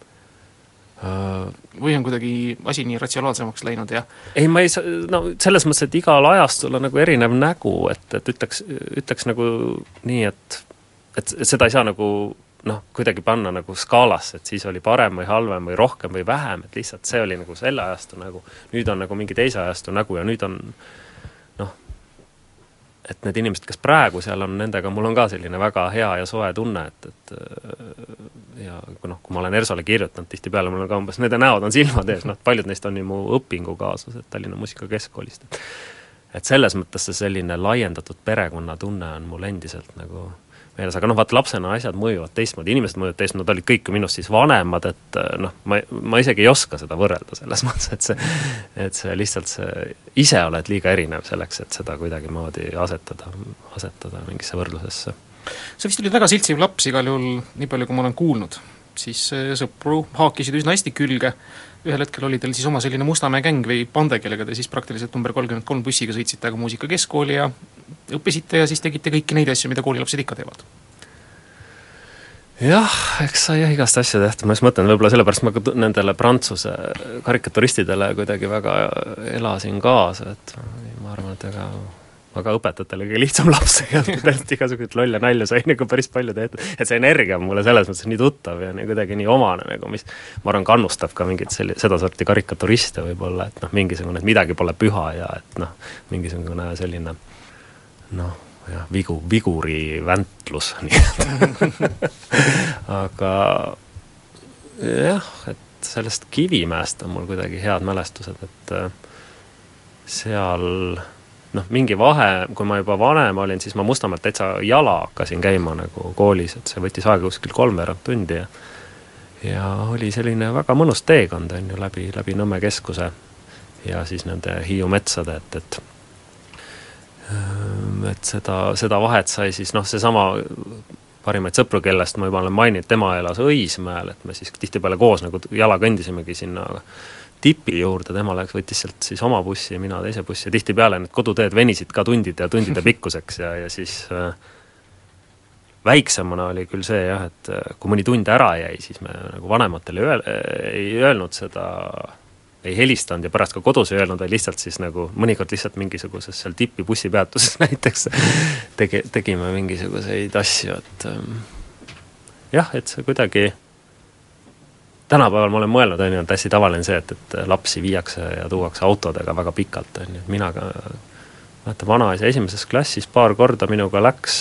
Või on kuidagi asi nii ratsionaalsemaks läinud ja ei, ma ei saa, no selles mõttes, et igal ajastul on nagu erinev nägu, et ütleks nagu nii, et seda ei saa nagu noh, kuidagi panna nagu skaalasse, et siis oli parem või halvem või rohkem või vähem, et lihtsalt see oli nagu selle ajastu nägu, nüüd on nagu mingi teise ajastu nägu ja nüüd on noh, et need inimesed, kes praegu seal on, nendega mul on ka selline väga hea ja soe tunne, et ja noh, kui ma olen ERSOle kirjutanud, tihtipeale mul on ka umbes, nende näod on silmad ees, noh, paljud neist on ju mu õpingukaaslased Tallinna Muusikakeskkoolist. Et selles mõttes see selline laiendatud perekonna tunne on mul endiselt nagu meeles, aga noh, vaata, lapsena asjad mõjuvad teistmoodi, inimesed mõjuvad teistmoodi, nad olid kõik minust siis vanemad, et noh, ma isegi ei oska seda võrrelda selles mõttes, et see lihtsalt see ise oled liiga erinev selleks, et seda kuidagi moodi asetada mingisse võrdlusesse. Sa vist olid väga siltsiv laps igal juhul, nii palju kui ma olen kuulnud, siis sõpru haakisid üsna hästi külge, ühel hetkel oli teil siis oma selline Mustamäe gäng või pande, kellega te siis praktiliselt number 33 bussiga sõitsite aga muusikakeskkooli ja õppisite ja siis tegite kõiki neid asju, mida koolilapsed ikka teevad. Jah, eks sa jah igast asja tehtud, ma just mõtlen, võib-olla sellepärast ma nendele prantsuse karikaturistidele kuidagi väga elasin kaasa, et ma arvan, et aga õpetajatele kõige lihtsam laps ja tõesti igasugused lolle nalja sai nagu päris palju tehtud, et see energia on mulle selles mõttes nii tuttav ja nii kuidagi nii omane, nagu mis ma arvan kannustab ka mingit seda sorti karikaturiste võib-olla, et noh, mingisugune, et midagi pole püha ja et noh, mingisugune selline noh, jah, viguri väntlus aga jah, et sellest Kivimäest on mul kuidagi head mälestused, et seal noh, mingi vahe, kui ma juba vanem olin, siis ma Mustamäelt täitsa jala hakkasin käima nagu koolis, et see võttis aega kuskil 3 tundi ja oli selline väga mõnus teekond on ju läbi Nõmme keskuse ja siis nende Hiiu metsade, et seda vahet sai siis noh, seesama parimaid sõpru, kellest ma juba olen maininud, tema elas Õismäel, et me siis tihtipeale koos nagu jala kõndisimegi sinna tipi juurde, tema võttis sealt siis oma bussi ja mina teise bussi ja tihtipeale need koduteed venisid ka tundide pikkuseks ja siis väiksemana oli küll see jah, et kui mõni tund ära jäi, siis me nagu vanematele ei öelnud seda, ei helistanud ja pärast ka kodus ei öelnud, vaid lihtsalt siis nagu mõnikord lihtsalt mingisuguses seal tipi bussipeatuses näiteks tegime mingisuguseid asju, et jah, et see kuidagi tänapäeval ma olen mõelnud, on hästi tavaline see, et lapsi viiakse ja tuuakse autodega väga pikalt, on ju, mina ka vanaisa esimeses klassis paar korda minuga läks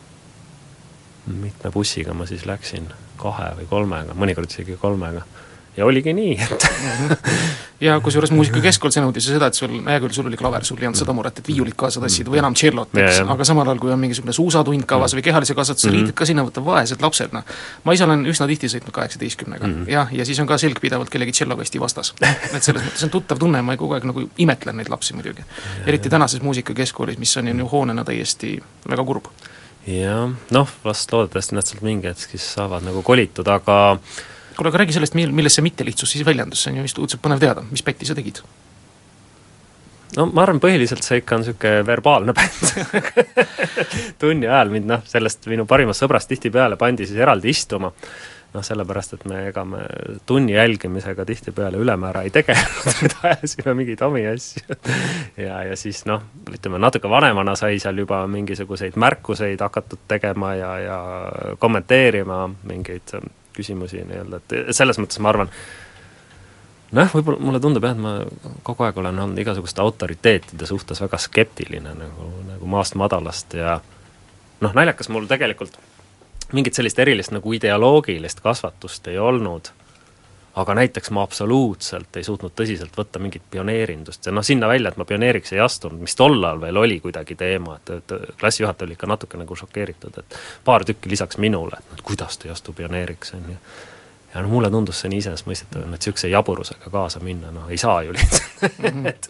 mitme bussiga ma siis läksin 2 või 3, mõnikord isegi 3 ja oligi nii, et ja kusjuures muusikakeskkool see nõudis seda, et hea küll, sul oli klaver, sul ei olnud seda muret, et viiulit kaasa tassid või enam tšellot, eks, aga samal ajal, kui on mingisugune suusatund kavas või kehalise kasvatuse riided ka sinna võtab vaesed lapsed, ma ise olen üsna tihti sõitnud 18-ga, ja siis on ka selg pidavalt kellegi tšellokasti vastas. Et selles mõttes on tuttav tunne, ma kogu aeg nagu imetlen neid lapsi muidugi. Eriti tänases muusikakeskkoolis, mis on ju hoonena täiesti väga kurb. Ja vast loodetavasti nad sealt mingi hetk siis saavad nagu kolitud, aga kuule, aga räägi sellest, milles see mittelihtsus siis väljendus, see on ju vist uudselt põnev teada, mis pätti sa tegid? No ma arvan, põhiliselt see ikka on niisugune verbaalne bänd. Tunni ajal mind, sellest minu parimast sõbrast tihtipeale pandi siis eraldi istuma, sellepärast, et me tunni jälgimisega tihtipeale ülemäära ei tegelenud, nüüd ajasime mingeid omi asju. Ja siis ütleme, natuke vanemana sai seal juba mingisuguseid märkuseid hakatud tegema ja kommenteerima mingeid küsimusi nii-öelda, et selles mõttes ma arvan, võib-olla mulle tundub jah, et ma kogu aeg olen olnud igasuguste autoriteetide suhtes väga skeptiline nagu maast madalast ja naljakas mul tegelikult mingit sellist erilist nagu ideoloogilist kasvatust ei olnud, aga näiteks ma absoluutselt ei suutnud tõsiselt võtta mingit pioneerindust ja sinna välja, et ma pioneeriks ei astunud, mis tollal veel oli kuidagi teema, et klassijuhataja oli ikka natuke nagu šokeeritud, et paar tükki lisaks minule, et kuidas ta ei astu pioneeriks on ja mulle tundus see nii iseenesestmõistetav, et siukse jaburusega kaasa minna, ei saa ju lihtsalt.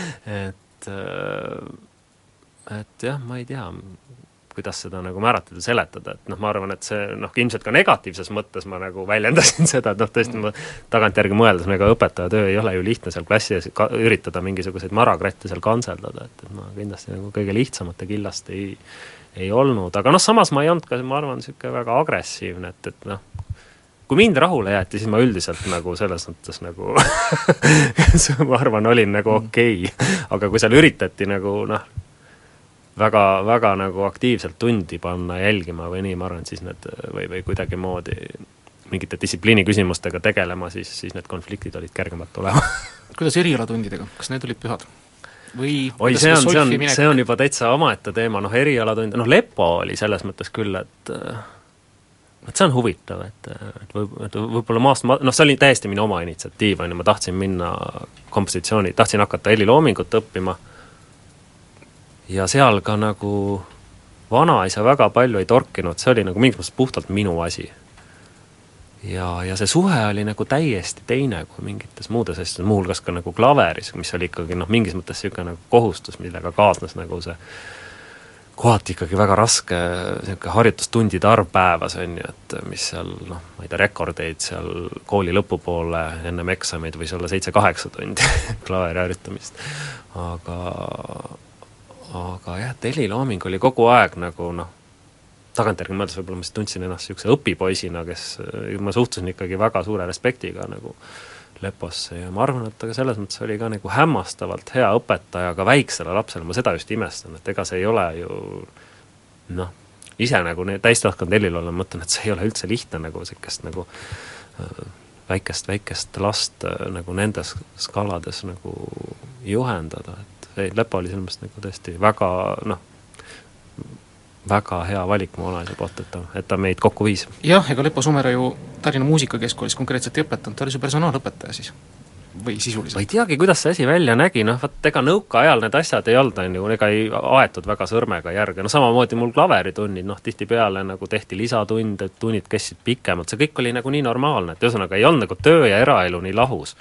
et jah, ma ei tea, kuidas seda nagu määratleda, seletada, et ma arvan, et see ilmselt ka negatiivses mõttes ma nagu väljendasin seda, et tõesti ma tagantjärgi mõeldes, ega õpetaja töö ei ole ju lihtne seal klassi üritada mingisuguseid marakratte seal kantseldada, et ma kindlasti nagu kõige lihtsamate killast ei olnud, aga samas ma ei olnud ka, ma arvan, niisugune väga agressiivne, et kui mind rahule jäeti, siis ma üldiselt nagu selles mõttes nagu ma arvan, olin nagu okei. Aga kui seal üritati nagu väga nagu aktiivselt tundi panna jälgima või nii, ma arvan, siis need või kuidagi moodi mingite distsipliini küsimustega tegelema, siis need konfliktid olid kergemad tulema. Kuidas erialatundidega? Kas need olid pühad? Oi, see on juba täitsa omaette teema, erialatund, Lepo oli selles mõttes küll, et see on huvitav, et võib-olla maast, see oli täiesti minu oma initsiatiiv, ma tahtsin minna kompositsiooni, tahtsin hakata heliloomingut õppima ja seal ka nagu vanaisa väga palju ei torkinud, see oli nagu mingis mõttes puhtalt minu asi. Ja see suhe oli nagu täiesti teine kui mingites muudes asjades, muuhulgas ka nagu klaveris, mis oli ikkagi mingis mõttes siuke nagu kohustus, millega kaasnes nagu see kohati ikkagi väga raske harjutustundide arv päevas on ju, et mis seal, ma ei tea, rekordeid seal kooli lõpupoole ennem eksameid võis olla 7-8 tundi klaveri harjutamist. Aga jah, helilooming oli kogu aeg nagu tagantjärgi mõeldes võib-olla ma tundsin ennast niisuguse õpipoisina, kes ma suhtusin ikkagi väga suure respektiga nagu Leposse ja ma arvan, et aga selles mõttes oli ka nagu hämmastavalt hea õpetaja ka väiksele lapsele, ma seda just imestan, et ega see ei ole ju ise nagu täistohkond heliloole, ma mõtlen, et see ei ole üldse lihtne nagu sellist nagu väikest last nagu nendes skaalades nagu juhendada, et Lepo oli selles mõttes nagu tõesti väga hea valik mu alaise poolt, et ta meid kokku viis. Jah, ega Lepo Sumera ju Tallinna muusikakeskkoolis konkreetselt ei õpetanud, ta oli su personaalõpetaja siis või sisuliselt? Ma ei teagi, kuidas see asi välja nägi, ega nõuka ajal need asjad ei olnud, ega ei aetud väga sõrmega järge, samamoodi mul klaveritunnid, tihti peale nagu tehti lisatunde, tunnid kestsid pikemalt, see kõik oli nagu nii normaalne, et ühesõnaga ei olnud nagu töö ja eraelu nii lahus.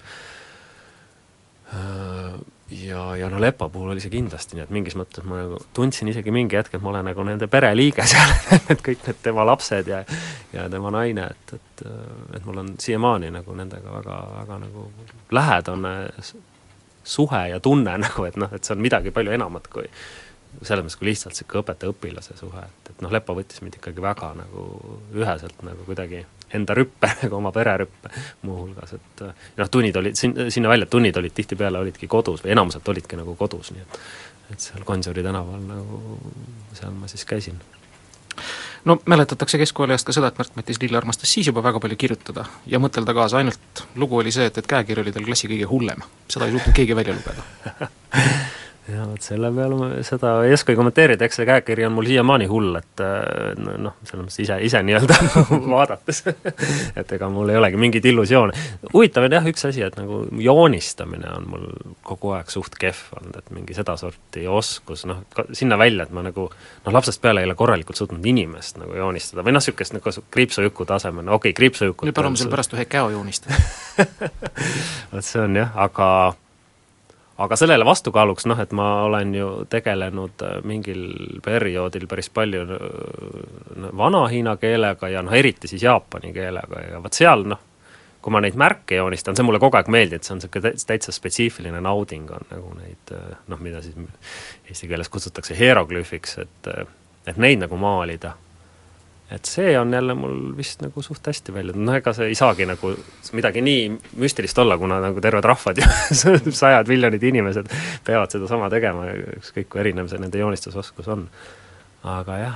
Ja Lepo puhul oli see kindlasti nii, et mingis mõttes ma nagu tundsin isegi mingi hetk, et ma olen nagu nende pereliige seal, et kõik need tema lapsed ja tema naine, et mul on siiamaani nagu nendega väga nagu lähedane suhe ja tunne nagu, et see on midagi palju enamat kui selles mõttes, kui lihtsalt siuke õpetaja-õpilase suhe, et Lepo võttis mind ikkagi väga nagu üheselt nagu kuidagi enda rüppe, nagu oma pererüppe muuhulgas, et tunnid olid, sinna välja tunnid olid tihtipeale olidki kodus või enamuselt olidki nagu kodus, nii et seal Gonsiori tänaval nagu seal ma siis käisin. Mäletatakse keskkooliajast ka seda, et Märt-Mattis Lille armastas siis juba väga palju kirjutada ja mõtelda kaasa, ainult lugu oli see, et käekiri oli tal klassi kõige hullem, seda ei suutnud keegi välja lugeda. ja vot selle peale ma seda ei oska kommenteerida, eks see käekiri on mul siiamaani hull, et noh, selles mõttes ise nii-öelda vaadates, et ega mul ei olegi mingeid illusioone. Huvitav on jah üks asi, et nagu joonistamine on mul kogu aeg suht kehv olnud, et mingi seda sorti oskus, noh, sinna välja, et ma nagu lapsest peale ei ole korralikult suutnud inimest nagu joonistada, või sükest nagu kriipsujuku tasemel, okei, kriipsujukut nüüd palume seal pärast ühe käo joonistada. Vot see on jah, aga sellele vastukaaluks, noh, et ma olen ju tegelenud mingil perioodil päris palju vana-hiina keelega ja eriti siis jaapani keelega ja vot seal, kui ma neid märke joonistan, see mulle kogu aeg meeldib, et see on selline täitsa spetsiifiline nauding on nagu neid, mida siis eesti keeles kutsutakse hieroglüüfiks, et neid nagu maalida. Et see on jälle mul vist nagu suht hästi välja. Ega see ei saagi nagu midagi nii müstilist olla, kuna nagu terved rahvad ja 100 miljonid inimesed peavad seda sama tegema, ükskõik kui erinev see nende joonistusoskus on. Aga jah,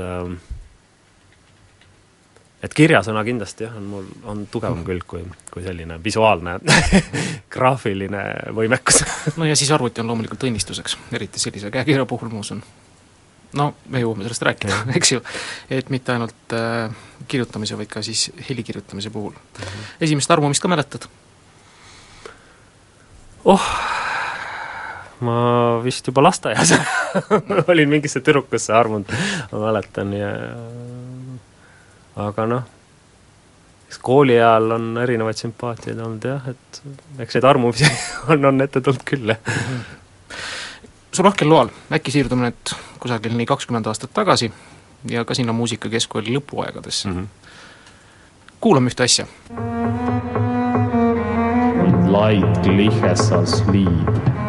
et kirjasõna kindlasti jah, on tugevam küll kui selline visuaalne graafiline võimekus. No ja siis arvuti on loomulikult õnnistuseks, eriti sellise käekirja puhul muus on. No, me jõuame sellest rääkida, eks ju, et mitte ainult kirjutamise, vaid ka siis helikirjutamise puhul. Esimest arvumist ka mäletad? Ma vist juba lasteaias olin mingisse tüdrukusse arvunud, ma mäletan ja aga kooli ajal on erinevaid sümpaatiaid olnud jah, et eks neid armumisi on ette tulnud küll jah. Su lahkel loal äkki siirdume nüüd kusagil nii 20 aastat tagasi ja ka sinna muusikakeskkooli lõpuaegadesse. Kuulame ühte asja. Light glihes als liib.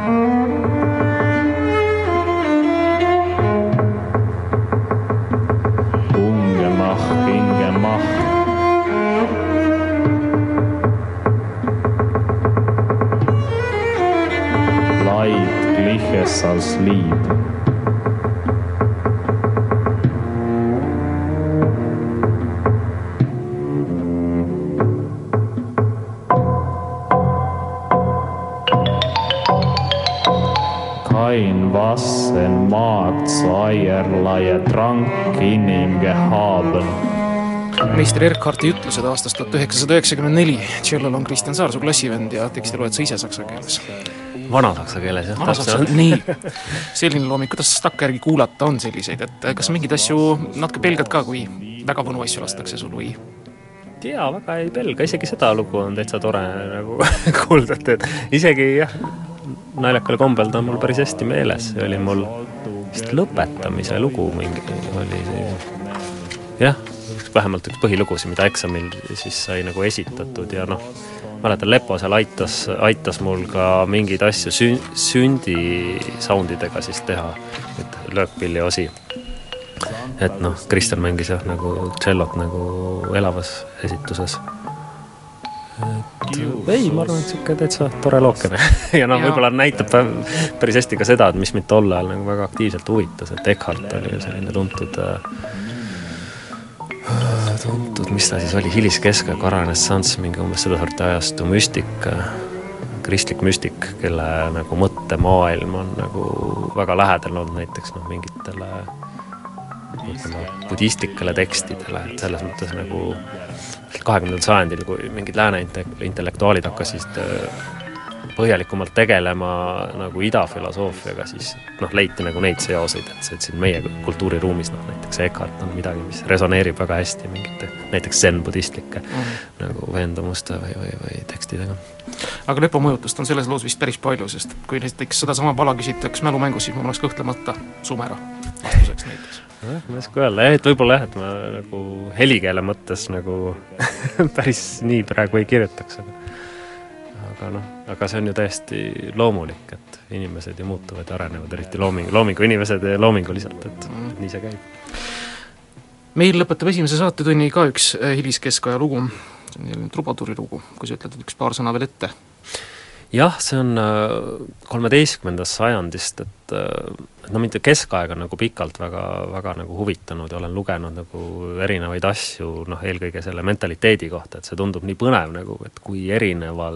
Inge mach. Light glihes als liib. Kain vassen maat saierla ja trank inimge haaben. Meister Erkharti ütlused aastast 1994. Tšellol on Kristjan Saar, su klassivend ja teksti loed sa ise saksa keeles. Vana saksa keeles, jah. Vana saksa, nii. Selline looming, kuidas takkajärgi kuulata on selliseid, et kas mingid asju natuke pelgad ka, kui väga vanu asju lastakse sul või? Jaa, väga ei pelga, isegi seda lugu on täitsa tore nagu kuuldata, et isegi jah, naljakale kombel ta on mul päris hästi meeles, see oli mul vist lõpetamise lugu mingi, oli jah, vähemalt üks põhilugusi, mida eksamil siis sai nagu esitatud ja mäletan, Lepo seal aitas mul ka mingeid asju sündi soundidega siis teha, et löökpilli osi. Et Kristjan mängis jah nagu tšellot nagu elavas esituses. Ei, ma arvan, et siuke täitsa tore lookene. ja võib-olla näitab päris hästi ka seda, et mis mind tol ajal nagu väga aktiivselt huvitas, et Eckhart oli selline tuntud, mis ta siis oli, hiliskeskaja Karanessanss, mingi umbes seda sorti ajastu müstik, kristlik müstik, kelle nagu mõttemaailm on nagu väga lähedal olnud näiteks mingitele budistlikele tekstidele, et selles mõttes nagu 20. sajandil, kui mingid lääne intellektuaalid hakkasid põhjalikumalt tegelema nagu idafilosoofiaga, siis leiti nagu neid seoseid, et see siin meie kultuuriruumis näiteks Eckhart on midagi, mis resoneerib väga hästi mingite näiteks zen-budistlike nagu veendumuste või tekstidega. Aga Lepo mõjutust on selles loos vist päris palju, sest kui näiteks seda sama pala küsitaks mälumängus, siis ma oleks kõhtlemata Sumera vastuseks näiteks. Ma ei oska öelda, et võib-olla jah, et ma nagu helikeele mõttes nagu päris nii praegu ei kirjutaks, aga see on ju täiesti loomulik, et inimesed ju muutuvad ja arenevad, eriti loomingu inimesed ja loominguliselt, et nii see käib. Meil lõpetab esimese saatetunni ka üks hiliskeskaja lugu, see on trubaduri lugu, kui sa ütled üks paar sõna veel ette. Jah, see on 13. sajandist, et mind keskaega nagu pikalt väga nagu huvitanud ja olen lugenud nagu erinevaid asju, eelkõige selle mentaliteedi kohta, et see tundub nii põnev nagu, et kui erinevalt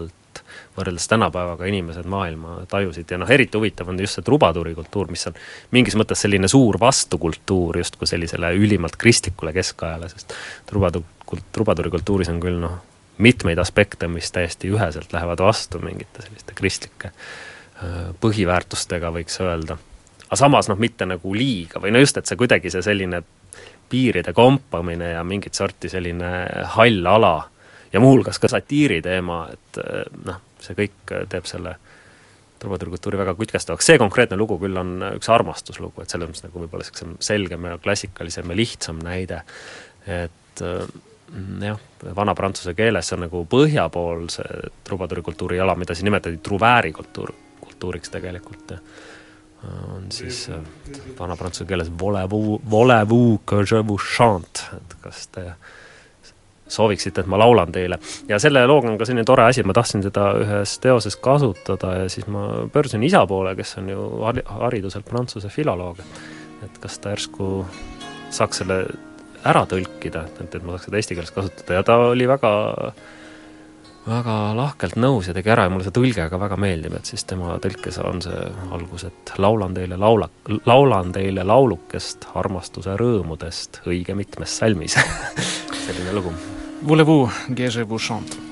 võrreldes tänapäevaga inimesed maailma tajusid ja eriti huvitav on just see trubaduurikultuur, mis on mingis mõttes selline suur vastukultuur justkui sellisele ülimalt kristlikule keskajale, sest trubaduurikultuuris on küll mitmeid aspekte, mis täiesti üheselt lähevad vastu mingite selliste kristlike põhiväärtustega, võiks öelda. Aga samas mitte nagu liiga või just, et see kuidagi see selline piiride kompamine ja mingit sorti selline hall ala ja muuhulgas ka satiiri teema, et see kõik teeb selle trubaduurikultuuri väga kutkestavaks. See konkreetne lugu küll on üks armastuslugu, et selles mõttes nagu võib-olla selgem ja klassikalisem ja lihtsam näide, et vana prantsuse keeles see on nagu põhjapoolse trubaduurikultuuri jala, mida siin nimetati truväärikultuuriks tegelikult on siis vana prantsuse keeles voulez-vous que je vous chante, et kas te sooviksite, et ma laulan teile. Ja selle looga on ka selline tore asi, ma tahtsin seda ühes teoses kasutada ja siis ma pöördusin isa poole, kes on ju hariduselt prantsuse filoloog, et kas ta järsku saaks selle ära tõlkida, et ma saaks seda eesti keeles kasutada ja ta oli väga lahkelt nõus ja tegi ära ja mulle see tõlge ka väga meeldib, et siis tema tõlkes on see algus, et laulan teile laulukest armastuse rõõmudest õige mitmes salmis. Selline lugu. Voulez-vous que je vous chante?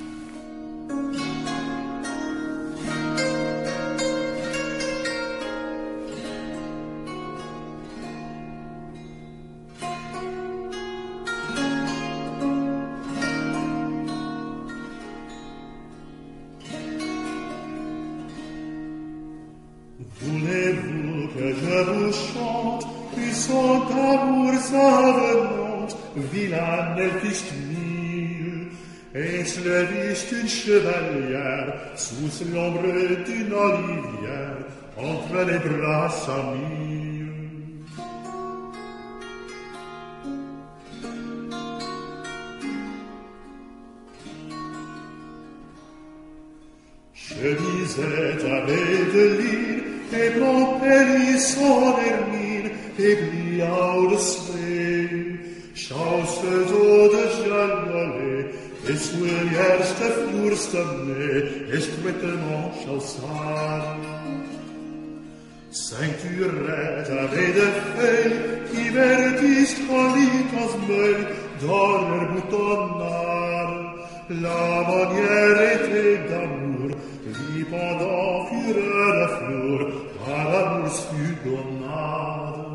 Voulez-vous que je vous chante puissant d'amours avenantes, vilaine elfiste mille? Est-ce le vice d'une chevalière sous l'ombre d'une olivière entre les bras amis? Chemisette avec de l'île et blanc pélis son hermine et bliard de soleil, chanceuse de jalolé, et soulières de flourstonnée, et straitement chaussard. Ceinturette avec de feuilles qui verdissent coliques meule dans leur boutonnard. La manière était d'amour, vit pendant fureur de fleur, à l'amour sudonnade.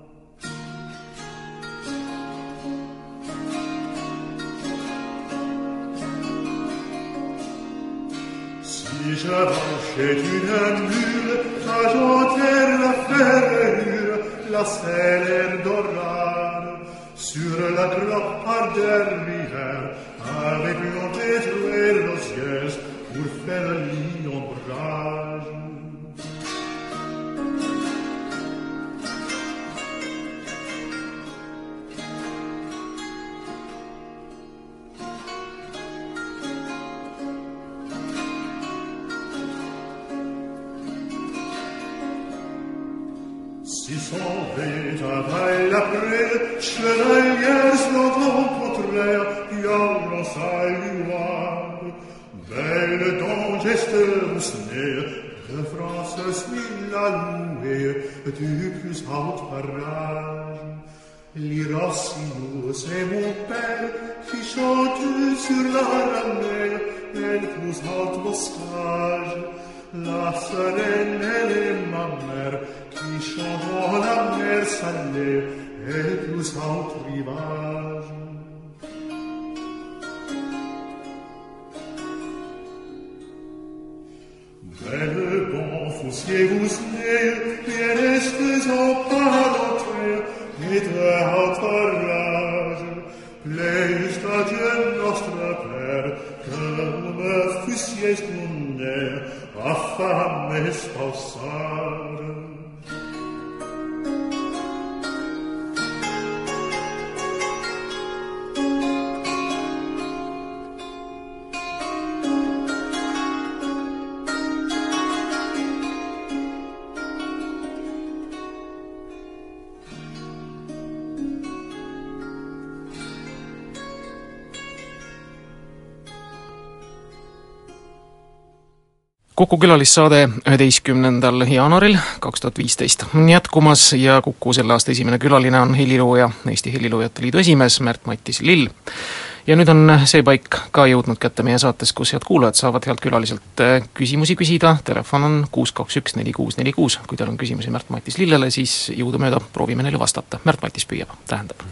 Si je branchais une mule, j'ajoutais la ferrure, la célère dorade, sur la grotte par derrière, avec planté jouer l'osieuse pour faire le lit ombrage. Si s'en vait à bail après, chevaliers longtemps contraires, y'en l'on saluoir. Belle dont geste roussenée, de France suis la louée du plus haut parage. L'Iracino, c'est mon père qui chante sur la ramée, et le plus haut boscage. La sereine, elle est ma mère, qui chante dans la mer salée, et le plus haut rivage. Belle bon fussiez-vous née, et restes en palantre, et de haute rage. Plaise à Dieu notre Père, que me fussiez donné, affamé spousard. Kuku külalissaade 11. jaanuaril 2015 on jätkumas ja Kuku selle aasta esimene külaline on helilooja, Eesti Heliloojate Liidu esimees Märt-Mattis Lill. Ja nüüd on see paik ka jõudnud kätte meie saates, kus head kuulajad saavad healt külaliselt küsimusi küsida. Telefon on 621-4646. Kui teil on küsimusi Märt-Mattis Lillele, siis jõudumööda proovime neile vastata. Märt-Mattis püüab, tähendab.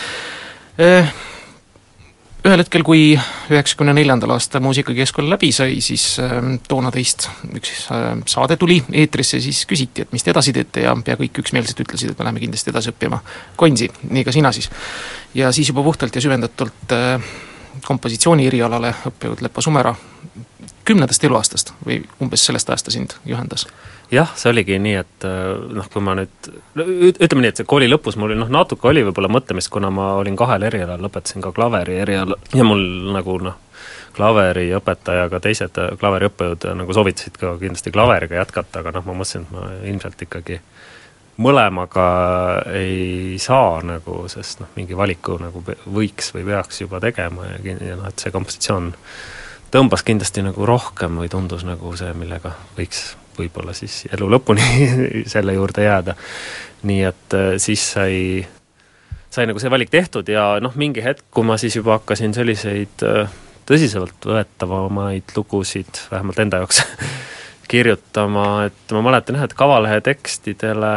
Ühel hetkel, kui 94. aasta muusikakeskkonna läbi sai, siis toona teist üks saade tuli eetrisse, siis küsiti, et mis te edasi teete ja pea kõik üksmeelselt ütlesid, et me läheme kindlasti edasi õppima konsi, nii ka sina siis. Ja siis juba puhtalt ja süvendatult kompositsiooni erialale õppejõud Leppa Sumera 10. eluaastast või umbes sellest ajast sind juhendas? Jah, see oligi nii, et kui ma nüüd, ütleme nii, et see kooli lõpus mul natuke oli võib-olla mõtlemist, kuna ma olin 2 erialal, lõpetasin ka klaveri eriala ja mul nagu klaveri õpetaja, aga teised klaveriõppejõud nagu soovitasid ka kindlasti klaveriga jätkata, aga ma mõtlesin, et ma ilmselt ikkagi mõlemaga ei saa nagu, sest mingi valiku nagu võiks või peaks juba tegema ja et see kompositsioon tõmbas kindlasti nagu rohkem või tundus nagu see, millega võiks võib-olla siis elu lõpuni selle juurde jääda. Nii et siis sai nagu see valik tehtud ja mingi hetk, kui ma siis juba hakkasin selliseid tõsiselt võetavamaid lugusid, vähemalt enda jaoks, kirjutama, et ma mäletan et Kavalehe tekstidele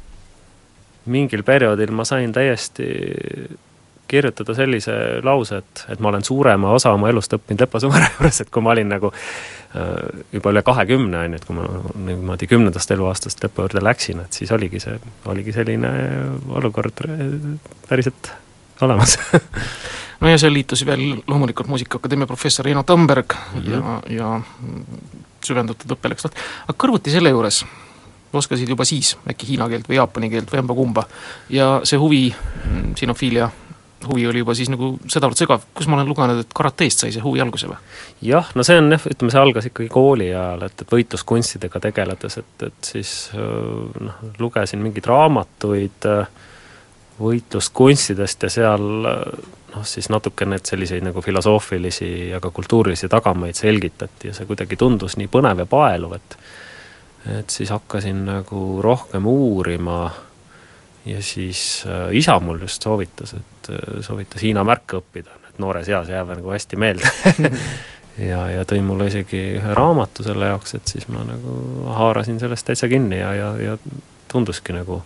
mingil perioodil ma sain täiesti kirjutada sellise lause, et ma olen suurema osa oma elust õppinud Leppa Sumera juures, et kui ma olin nagu juba üle 20, et kui ma niimoodi 10. eluaastast Leppa juurde läksin, et siis oligi selline olukord päriselt olemas. No ja see liitus veel loomulikult Muusikaakadeemia professor Eino Tamberg ja süvendatud õppeleks. Aga kõrvuti selle juures oskasid juba siis äkki hiina keelt või jaapani keelt või kumba ja see huvi, sinofiilia huvi oli juba siis nagu sedavõrd segav, kus ma olen lugenud, et karateest sai see huvi alguse või? Jah, see on, ütleme, see algas ikkagi kooli ajal, et võitluskunstidega tegeledes, et siis lugesin mingeid raamatuid võitluskunstidest ja seal siis natuke need selliseid nagu filosoofilisi ja ka kultuurilisi tagamaid selgitati ja see kuidagi tundus nii põnev ja paeluv, et siis hakkasin nagu rohkem uurima ja siis isa mul just soovitas Hiina märke õppida, et noores eas jääb nagu hästi meelde ja tõi mulle isegi ühe raamatu selle jaoks, et siis ma nagu haarasin sellest täitsa kinni ja tunduski nagu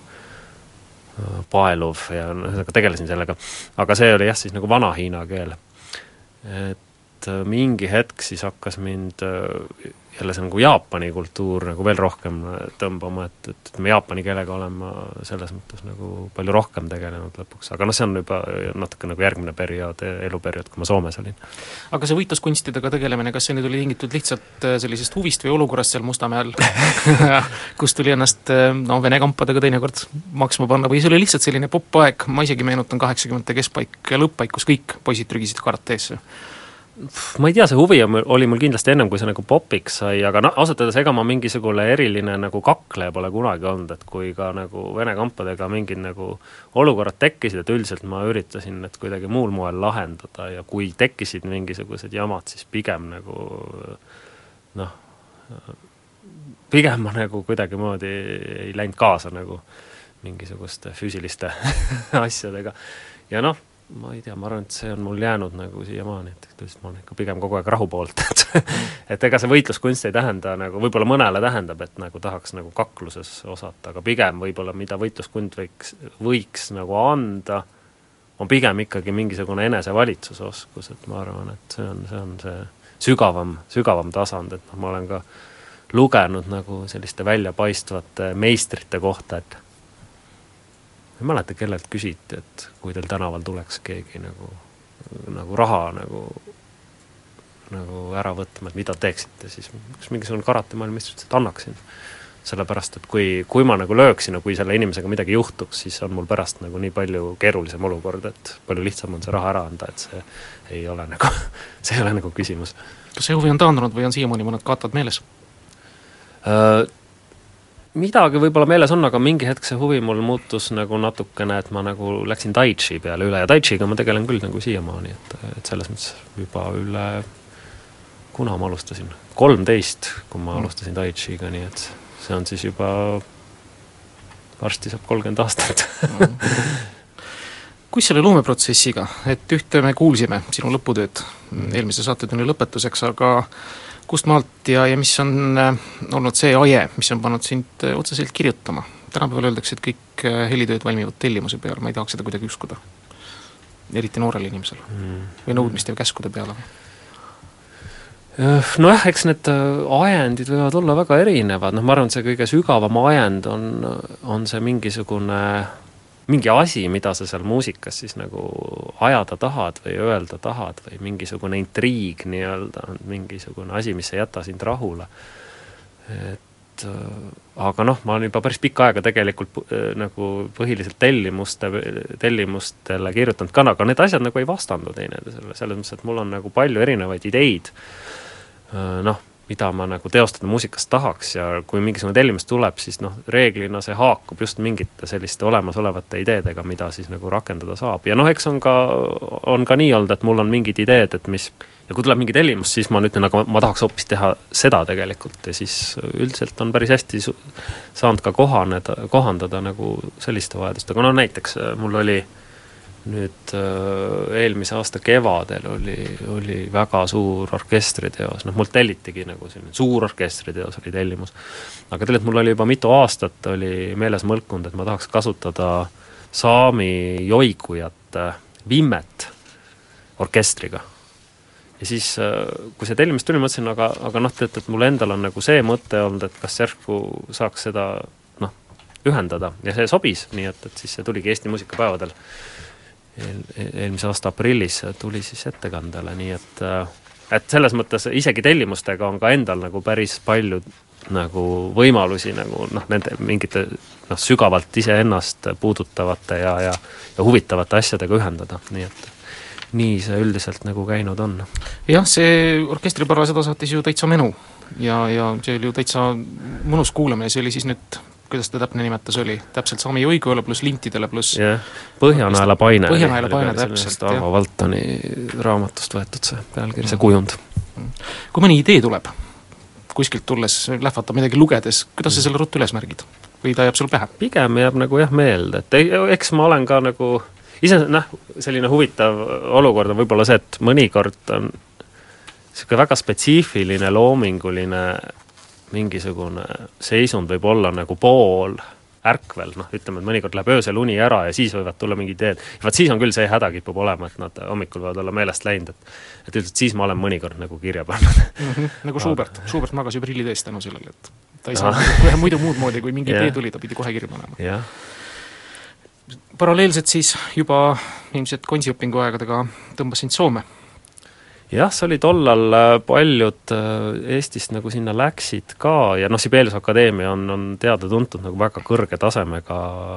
paeluv ja tegelesin sellega, aga see oli jah siis nagu vana hiina keel, et mingi hetk siis hakkas mind jälle see nagu Jaapani kultuur nagu veel rohkem tõmbama, et me jaapani keelega olema selles mõttes nagu palju rohkem tegelenud lõpuks, aga see on juba natuke nagu järgmine eluperiood, kui ma Soomes olin. Aga see võitluskunstidega tegelemine, kas see nüüd oli tingitud lihtsalt sellisest huvist või olukorrast seal Mustamäel, kus tuli ennast vene kampadega teinekord maksma panna või see oli lihtsalt selline popaeg, ma isegi meenutan 80. keskpaik ja lõpppaik, kus kõik poisid trügisid karateesse? Ma ei tea, see huvi oli mul kindlasti ennem, kui see nagu popiks sai, aga ausalt öeldes ega ma mingisugune eriline nagu kakleja pole kunagi olnud, et kui ka nagu vene kampadega mingid nagu olukorrad tekkisid, et üldiselt ma üritasin need kuidagi muul moel lahendada ja kui tekkisid mingisugused jamad, siis pigem nagu pigem ma nagu kuidagi moodi ei läinud kaasa nagu mingisuguste füüsiliste asjadega ja ma ei tea, ma arvan, et see on mul jäänud nagu siiamaani, et ma olen ikka pigem kogu aeg rahu poolt, et ega see võitluskunst ei tähenda nagu, võib-olla mõnele tähendab, et nagu tahaks nagu kakluses osata, aga pigem võib-olla mida võitluskunst võiks nagu anda, on pigem ikkagi mingisugune enesevalitsus oskus, et ma arvan, et see on see sügavam tasand, et ma olen ka lugenud nagu selliste väljapaistvate meistrite kohta, et ei mäleta, kellelt küsiti, et kui teil tänaval tuleks keegi nagu raha nagu ära võtma, et mida teeksite, siis mingisugune karatemaailm ütles, et annaksin. Sellepärast, et kui ma nagu lööksin ja kui selle inimesega midagi juhtuks, siis on mul pärast nagu nii palju keerulisem olukord, et palju lihtsam on see raha ära anda, et see ei ole nagu küsimus. Kas see huvi on taandunud või on siiamaani mõned katad meeles? Midagi võib-olla meeles on, aga mingi hetk see huvi mul muutus nagu natukene, et ma nagu läksin tai chi peale üle ja tai chiga ma tegelen küll nagu siiamaani, et selles mõttes juba üle kuna ma alustasin? 13, kui ma alustasin Tai Chiga, nii et see on siis juba varsti saab 30 aastat. Kus selle loomeprotsessiga, et ühte me kuulsime sinu lõputööd eelmise saatetunni lõpetuseks, aga kust maalt ja mis on olnud see aje, mis on pannud sind otseselt kirjutama? Tänapäeval öeldakse, et kõik helitööd valmivad tellimuse peale, ma ei tahaks seda kuidagi uskuda. Eriti noorel inimesel. Või nõudmiste ja käskude peale. Nojah, eks need ajendid võivad olla väga erinevad. Ma arvan, et see kõige sügavam ajend on see mingi asi, mida sa seal muusikas siis nagu ajada tahad või öelda tahad või mingisugune intriig nii-öelda, mingisugune asi, mis ei jäta sind rahule. Aga ma olen juba päris pikka aega tegelikult nagu põhiliselt tellimustele kirjutanud ka, aga need asjad nagu ei vastandu teineteisele, selles mõttes, et mul on nagu palju erinevaid ideid, mida ma nagu teostada muusikas tahaks ja kui mingisugune tellimus tuleb, siis reeglina see haakub just mingite selliste olemasolevate ideedega, mida siis nagu rakendada saab. Ja eks on ka nii olnud, et mul on mingid ideed, et ja kui tuleb mingi tellimus, siis ma ütlen, aga ma tahaks hoopis teha seda tegelikult ja siis üldiselt on päris hästi saanud ka kohandada nagu selliste vajadustega. Näiteks mul oli nüüd eelmise aasta kevadel oli väga suur orkestriteos, mul tellitigi nagu selline suur orkestriteos oli tellimus, aga tegelikult mul oli juba mitu aastat oli meeles mõlkunud, et ma tahaks kasutada saami joigujat Vimmet orkestriga. Ja siis, kui see tellimus tuli, mõtlesin, aga et mul endal on nagu see mõte olnud, et kas järsku saaks seda ühendada ja see sobis, nii et siis see tuligi Eesti muusikapäevadel eelmise aasta aprillis tuli siis ettekandele, nii et selles mõttes isegi tellimustega on ka endal nagu päris palju nagu võimalusi nagu nende mingite sügavalt iseennast puudutavate ja huvitavate asjadega ühendada, nii et nii see üldiselt nagu käinud on. Jah, see orkestriparla seda saatis ju täitsa menu ja see oli ju täitsa mõnus kuulamine, see oli siis nüüd, kuidas ta täpne nimetus oli, täpselt saami joigule pluss lintidele pluss Põhjanaela paine. Põhjanaela paine täpselt. Arvo Valtoni raamatust võetud see pealkiri, see kujund. Kui mõni idee tuleb, kuskilt tulles lähvata midagi lugedes, kuidas sa selle ruttu üles märgid? Või ta jääb sul pähe? Pigem jääb nagu meelde, et eks ma olen ka nagu selline huvitav olukord on võib-olla see, et mõnikord on selline väga spetsiifiline, loominguline mingisugune seisund võib olla nagu pool ärkvel, ütleme, et mõnikord läheb öösel uni ära ja siis võivad tulla mingi ideed. Ja vaat siis on küll see häda kipub olema, et nad hommikul võivad olla meelest läinud, et üldiselt siis ma olen mõnikord nagu kirja pannud. Nagu Schubert magas ju prillitööst tänu sellele, et ta ei saa ühe muidu muud moodi, kui mingi idee tuli, ta pidi kohe kirja panema. Jah. Paralleelselt siis juba ilmselt konsiõpingu aegadega tõmbasin Soome. Jah, see oli tollal paljud Eestist nagu sinna läksid ka ja Sibelius Akadeemia on teada-tuntud nagu väga kõrge tasemega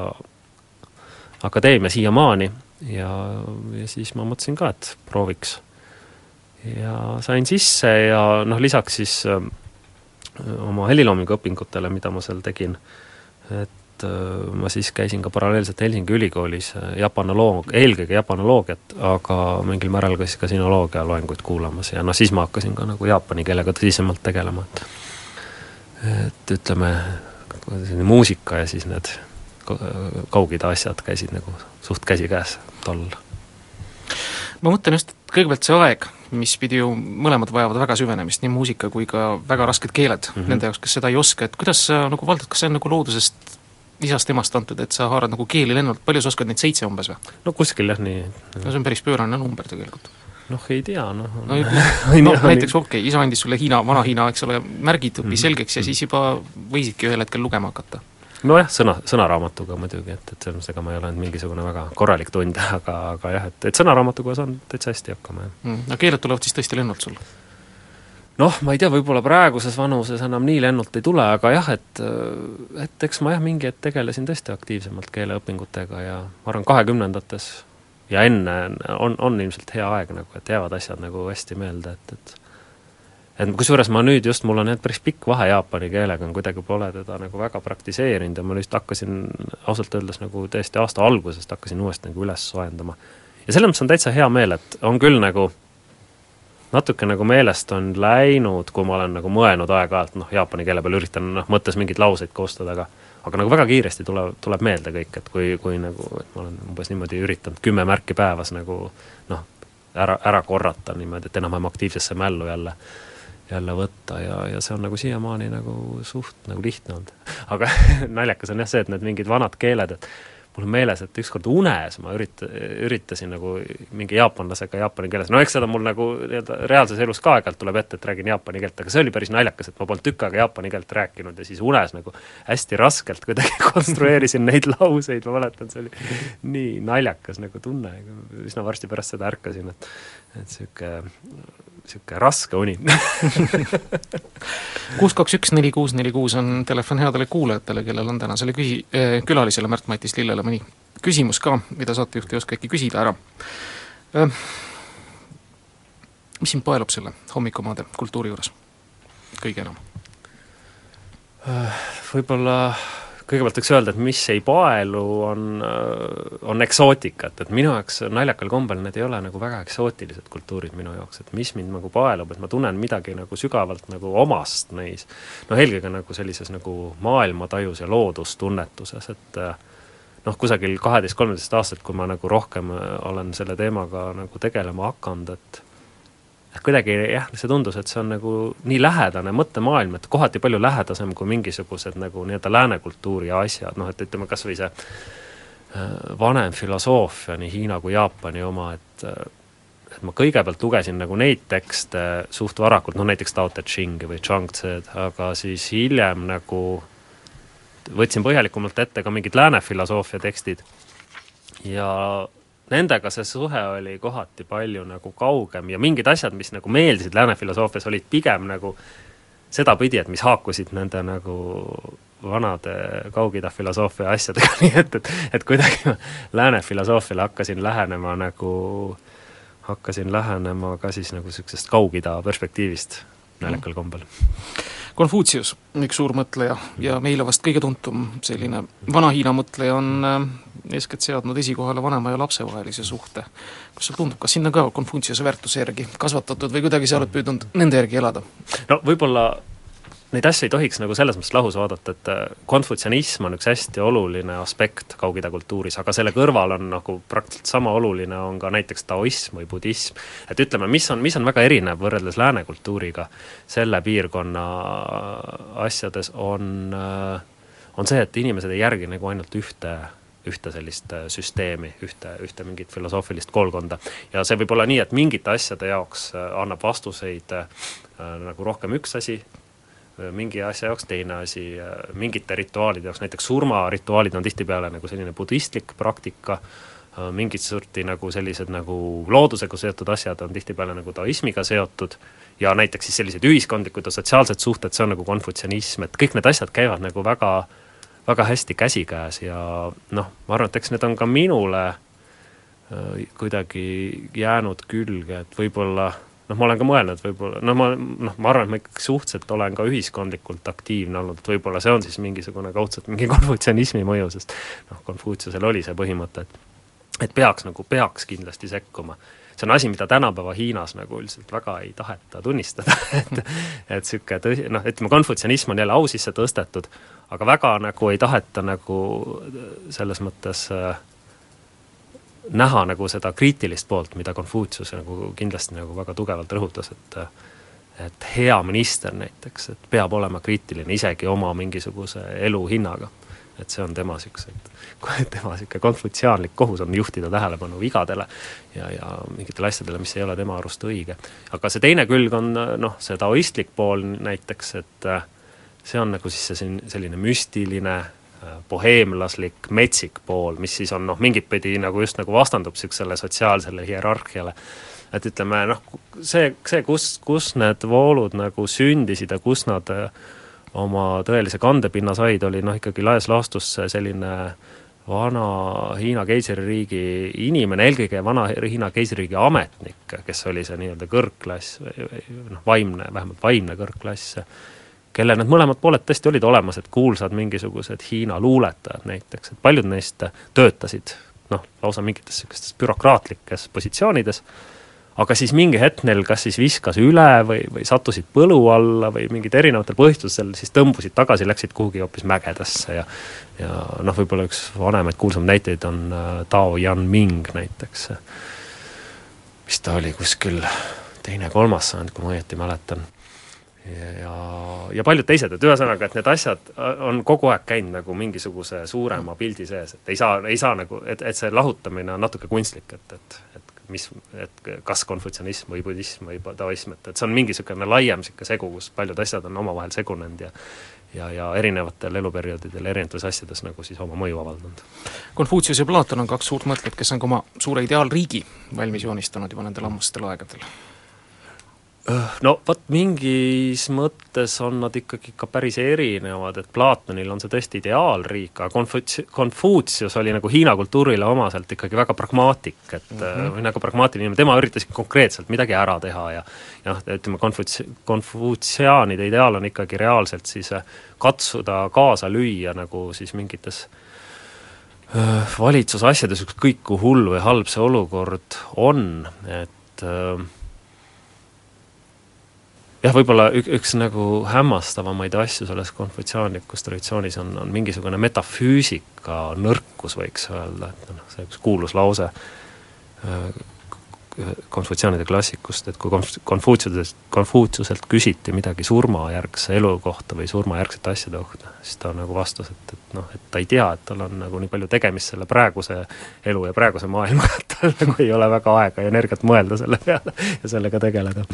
akadeemia siiamaani ja siis ma mõtlesin ka, et prooviks. Ja sain sisse ja lisaks siis oma heliloomingu õpingutele, mida ma seal tegin, et ma siis käisin ka paralleelselt Helsingi ülikoolis eelkõige japanoloogiat, aga mingil määral ka sinoloogia loenguid kuulamas ja siis ma hakkasin ka nagu jaapani keelega tõsisemalt tegelema, et ütleme muusika ja siis need kaugide asjad käisid nagu suht käsikäes tollal. Ma mõtlen just, et kõigepealt see aeg, mis pidi ju mõlemad vajavad väga süvenemist, nii muusika kui ka väga rasked keeled nende jaoks, kes seda ei oska, et kuidas sa nagu valdad, kas see on nagu loodusest isast emast antud, et sa haarad nagu keeli lennult, palju sa oskad neid 7 umbes või? No kuskil jah nii. No see on päris pöörane number tegelikult. Ei tea, näiteks isa andis sulle vana Hiina, eks ole, märgid õpi selgeks ja siis juba võisidki ühel hetkel lugema hakata. Nojah, sõnaraamatuga muidugi, et selles ega ma ei ole mingisugune väga korralik tund, aga jah, et sõnaraamatuga saan täitsa hästi hakkama. Aga keeled tulevad siis tõesti lennult sul? Ma ei tea, võib-olla praeguses vanuses enam nii lennult ei tule, aga jah, et eks ma mingi hetk tegelesin tõesti aktiivsemalt keeleõpingutega ja ma arvan 20-ndates ja enne on ilmselt hea aeg, nagu, et jäävad asjad nagu hästi meelde, et kusjuures ma nüüd just, mul on päris pikk vahe jaapani keelega, kuidagi pole teda nagu väga praktiseerinud ja ma just hakkasin ausalt öeldes nagu tõesti aasta algusest hakkasin uuesti nagu üles soendama. Ja selles mõttes on täitsa hea meel, et on küll nagu natuke nagu meelest on läinud, kui ma olen nagu mõelnud aeg-ajalt, noh, jaapani keele peal üritan mõttes mingeid lauseid koostada, aga nagu väga kiiresti tuleb meelde kõik, et kui nagu, et ma olen umbes niimoodi üritanud 10 märki päevas nagu noh, ära korrata niimoodi, et enam-vähem aktiivsesse mällu jälle võtta ja see on nagu siiamaani nagu suht nagu lihtne olnud. Aga naljakas on jah see, et need mingid vanad keeled, et mul on meeles, et ükskord unes ma üritasin nagu mingi jaapanlasega jaapani keeles. No eks seda mul nagu reaalses elus ka aeg-ajalt tuleb ette, et räägin jaapani keelt, aga see oli päris naljakas, et ma polnud tükk aega jaapani keelt rääkinud ja siis unes nagu hästi raskelt kuidagi konstrueerisin neid lauseid, ma mäletan, see oli nii naljakas nagu tunne. Üsna varsti pärast seda ärkasin, et siuke raske uni. 621-4646 on telefon headele kuulajatele, kellel on tänasele külalisele Märt-Matis Lillele mõni küsimus ka, mida saatejuht ei oska äkki küsida ära. Mis siin paelub selle hommikumaade kultuuri juures kõige enam? Võib-olla kõigepealt võiks öelda, et mis ei paelu, on eksootikat, et minu jaoks naljakal kombel need ei ole nagu väga eksootilised kultuurid minu jaoks, et mis mind nagu paelub, et ma tunnen midagi nagu sügavalt nagu omast neis, no eelkõige nagu sellises nagu maailmatajus ja loodustunnetuses, et noh, kusagil 12-13 aastat, kui ma nagu rohkem olen selle teemaga nagu tegelema hakanud, et kuidagi jah, see tundus, et see on nagu nii lähedane mõttemaailm, et kohati palju lähedasem kui mingisugused nagu nii-öelda läänekultuuri asjad, noh, et ütleme kas või see vanem filosoofia, nii Hiina kui Jaapani oma, et ma kõigepealt lugesin nagu neid tekste suht varakult, noh näiteks Tao Te Chingi või Zhuangzi, aga siis hiljem nagu võtsin põhjalikumalt ette ka mingid lääne filosoofia tekstid ja nendega see suhe oli kohati palju nagu kaugem ja mingid asjad, mis nagu meeldisid lääne filosoofias, olid pigem nagu seda pidi, et mis haakusid nende nagu vanade Kaug-Ida filosoofia asjadega, nii et kuidagi lääne filosoofiale hakkasin lähenema ka siis nagu sellisest Kaug-Ida perspektiivist naljakal kombel. Konfutsius, üks suur mõtleja ja meile vast kõige tuntum selline vana-Hiina mõtleja on eeskätt seadnud esikohale vanema ja lapse vahelise suhte. Kas sul tundub, kas sinna ka Konfutsiuse väärtuse järgi kasvatatud või kuidagi sa oled püüdnud nende järgi elada? No võib-olla neid asju ei tohiks nagu selles mõttes lahus vaadata, et konfutsianism on üks hästi oluline aspekt Kaug-Ida kultuuris, aga selle kõrval on nagu praktiliselt sama oluline on ka näiteks taoism või budism. Et ütleme, mis on väga erinev võrreldes lääne kultuuriga selle piirkonna asjades on see, et inimesed ei järgi nagu ainult ühte sellist süsteemi, ühte mingit filosoofilist koolkonda. Ja see võib olla nii, et mingite asjade jaoks annab vastuseid nagu rohkem üks asi, mingi asja jaoks teine asi, mingite rituaalide jaoks, näiteks surmarituaalid on tihtipeale nagu selline budistlik praktika, mingid sorti nagu sellised nagu loodusega seotud asjad on tihtipeale nagu taoismiga seotud ja näiteks siis sellised ühiskondlikud ja sotsiaalsed suhted, see on nagu konfutsianism, et kõik need asjad käivad nagu väga, väga hästi käsikäes ja noh, ma arvan, et eks need on ka minule kuidagi jäänud külge, et võib-olla noh, ma olen ka mõelnud võib-olla, ma arvan, et ma ikkagi suhteliselt olen ka ühiskondlikult aktiivne olnud, et võib-olla see on siis mingisugune kaudselt mingi konfutsianismi mõju, sest noh, Konfutsiusel oli see põhimõte, et peaks kindlasti sekkuma. See on asi, mida tänapäeva Hiinas nagu üldiselt väga ei taheta tunnistada, et siuke ütleme, konfutsianism on jälle au sisse tõstetud, aga väga nagu ei taheta nagu selles mõttes näha nagu seda kriitilist poolt, mida Konfutsius nagu kindlasti nagu väga tugevalt rõhutas, et hea minister näiteks, et peab olema kriitiline isegi oma mingisuguse elu hinnaga. Et see on tema siuke konfutsiaanlik kohus on juhtida tähelepanu vigadele ja mingitele asjadele, mis ei ole tema arust õige. Aga see teine külg on see taoistlik pool näiteks, et see on nagu siis see selline müstiline boheemlaslik, metsik pool, mis siis on mingit pidi nagu just nagu vastandub selle sotsiaalsele hierarhiale. Et ütleme, see kus need voolud nagu sündisid ja kus nad oma tõelise kandepinna said, oli ikkagi laias laastus selline vana Hiina keisririigi inimene, eelkõige vana Hiina keisririigi ametnik, kes oli see nii-öelda kõrgklass, vähemalt vaimne kõrgklass, kelle need mõlemad pooled tõesti olid olemas, et kuulsad mingisugused Hiina luuletajad näiteks, et paljud neist töötasid lausa mingites sellistes bürokraatlikes positsioonides, aga siis mingi hetk neil kas siis viskas üle või sattusid põlu alla või mingid erinevatel põhjustel, siis tõmbusid tagasi, läksid kuhugi hoopis mägedesse ja noh, võib-olla üks vanemaid kuulsam näiteid on Tao Yanming näiteks, mis ta oli kuskil 2.-3. sajand, kui ma õieti mäletan. Ja paljud teised, et ühesõnaga, et need asjad on kogu aeg käinud nagu mingisuguse suurema pildi sees, et ei saa nagu, et see lahutamine on natuke kunstlik, et kas konfutsionism või budism või taoism, et see on mingisugune laiem segu, kus paljud asjad on omavahel segunenud ja erinevatel eluperioodidel erinevates asjades nagu siis oma mõju avaldanud. Konfutsius ja Platon on 2 suurt mõtlet, kes on ka oma suure ideaalriigi valmis joonistanud juba nendel ammustel aegadel. No vaat mingis mõttes on nad ikkagi ka päris erinevad, et Platonil on see tõesti ideaalriik, aga Konfutsius oli nagu Hiina kultuurile omaselt ikkagi väga pragmaatik, et või nagu pragmaatiline, tema üritas konkreetselt midagi ära teha ja ütleme, konfutsiaanide ideaal on ikkagi reaalselt siis katsuda kaasa lüüa nagu siis mingites valitsusasjades, ükskõik kui hull või halb see olukord on, et jah, võib-olla üks nagu hämmastavamaid asju selles konfutsiaanlikus traditsioonis on mingisugune metafüüsika nõrkus, võiks öelda, et see üks kuulus lause konfutsiaanide klassikust, et kui Konfutsiuselt küsiti midagi surmajärgse elu kohta või surmajärgsete asjade kohta, siis ta nagu vastas, et ta ei tea, et tal on nagu nii palju tegemist selle praeguse elu ja praeguse maailma, et tal nagu ei ole väga aega ja energiat mõelda selle peale ja sellega tegeleda.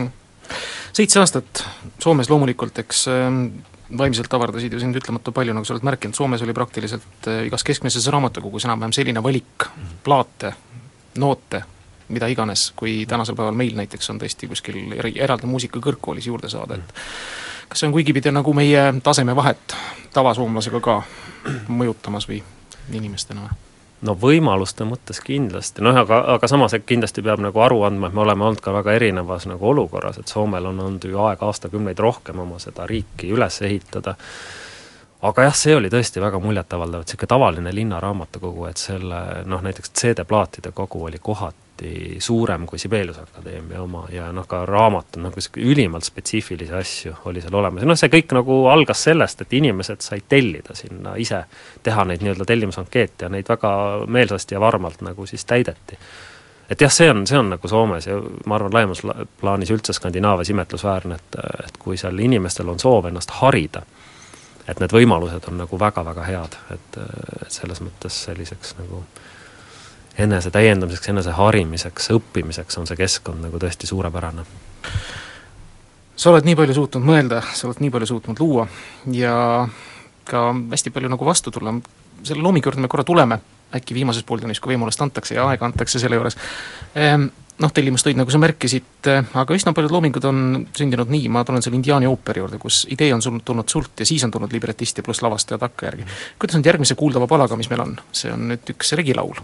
7 aastat Soomes loomulikult, eks vaimselt avardasid ju sind ütlematu palju, nagu sa oled märkinud, Soomes oli praktiliselt igas keskmises raamatukogus enam-vähem selline valik, plaate, noote, mida iganes, kui tänasel päeval meil näiteks on tõesti kuskil eraldi muusikakõrgkoolis juurde saada, et kas see on kuigipidi nagu meie taseme vahet tavasoomlasega ka mõjutamas või inimestena või? No võimaluste mõttes kindlasti, aga samas kindlasti peab nagu aru andma, et me oleme olnud ka väga erinevas nagu olukorras, et Soomel on olnud ju aega aastakümneid rohkem oma seda riiki üles ehitada, aga jah, see oli tõesti väga muljetavaldav, et selline tavaline linnaraamatukogu, et selle näiteks CD-plaatide kogu oli kohati suurem kui Sibeliuse Akadeemia oma ja ka raamat on ülimalt spetsiifilisi asju oli seal olemas. See kõik nagu algas sellest, et inimesed said tellida sinna ise, teha neid nii-öelda tellimusankeete ja neid väga meelsasti ja varmalt nagu siis täideti. Et jah, see on nagu Soomes ja ma arvan, laiemas plaanis üldse Skandinaavias imetlusväärne, et kui seal inimestel on soov ennast harida, et need võimalused on nagu väga-väga head, et selles mõttes selliseks nagu enese täiendamiseks, enese harimiseks, õppimiseks on see keskkond nagu tõesti suurepärane. Sa oled nii palju suutnud mõelda, sa oled nii palju suutnud luua ja ka hästi palju nagu vastu tulla. Selle loomingu juurde me korra tuleme, äkki viimases pooltunnis, kui võimalust antakse ja aega antakse selle juures. Tellimustöid, nagu sa märkisid, aga üsna paljud loomingud on sündinud nii, ma tulen selle Indiaani ooperi juurde, kus idee on tulnud sult ja siis on tulnud libretist ja pluss lavastaja takka järgi. Kuidas nüüd järgmise kuuldava palaga, mis meil on? See on nüüd üks regilaul.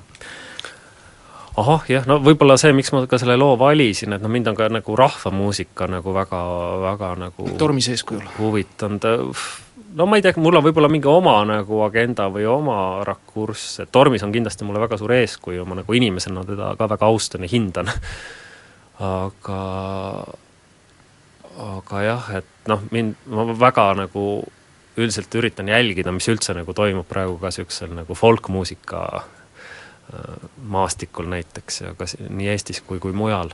Ahah, jah, võib-olla see, miks ma ka selle loo valisin, et mind on ka nagu rahvamuusika nagu väga nagu Tormise eeskujul huvitanud. Ma ei tea, mul on võib-olla mingi oma nagu agenda või oma rakurss, et Tormis on kindlasti mulle väga suur eeskuju, ma nagu inimesena teda ka väga austan ja hindan. Aga jah, et ma väga nagu üldiselt üritan jälgida, mis üldse nagu toimub praegu ka sellisel nagu folkmuusika maastikul näiteks ja ka nii Eestis kui mujal.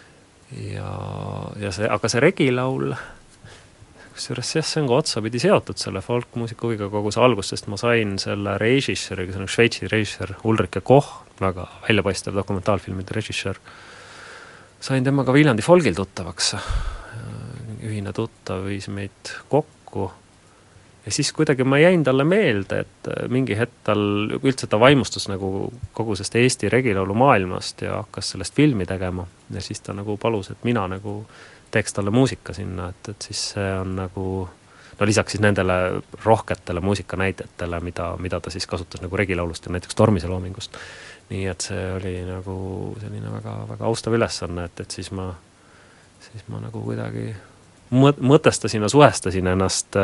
Aga see regilaul, kusjuures see on ka otsapidi seotud selle folkmuusika huviga kogu see algus, sest ma sain selle režissööriga, see on Šveitsi režissöör Ulrike Koch, väga väljapaistev dokumentaalfilmide režissöör. Sain temaga Viljandi folgil tuttavaks. Ühine tuttav viis meid kokku. Ja siis kuidagi ma jäin talle meelde, et mingi hetk tal üldse ta vaimustus nagu kogu sest Eesti regilaulu maailmast ja hakkas sellest filmi tegema. Ja siis ta nagu palus, et mina nagu teeks talle muusika sinna, et siis see on nagu, lisaks siis nendele rohketele muusikanäitetele, mida ta siis kasutas nagu regilaulust ja näiteks Tormise loomingust. Nii et see oli nagu selline väga, väga austav ülesanne, et siis ma nagu kuidagi mõtestasin ja suhestasin ennast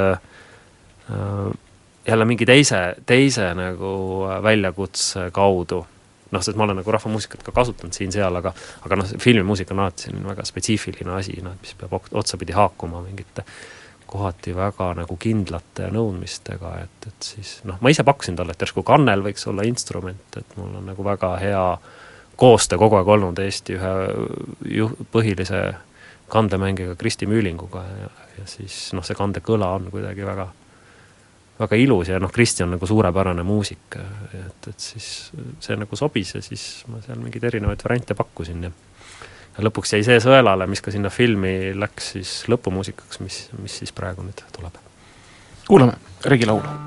jälle mingi teise nagu väljakutse kaudu noh, sest ma olen nagu rahvamuusikat ka kasutanud siin-seal, aga noh, filmimuusika on alati selline väga spetsiifiline asi, noh, mis peab otsapidi haakuma mingite kohati väga nagu kindlate nõudmistega, et siis, noh, ma ise pakkusin talle, et järsku kannel võiks olla instrument, et mul on nagu väga hea koostöö kogu aeg olnud Eesti ühe põhilise kandemängiga Kristi Müülinguga ja siis, noh, see kandekõla on kuidagi väga väga ilus ja noh, Kristi on nagu suurepärane muusik, et siis see nagu sobis ja siis ma seal mingeid erinevaid variante pakkusin ja lõpuks jäi see sõelale, mis ka sinna filmi läks siis lõpumuusikaks, mis siis praegu nüüd tuleb. Kuulame Regi laulu.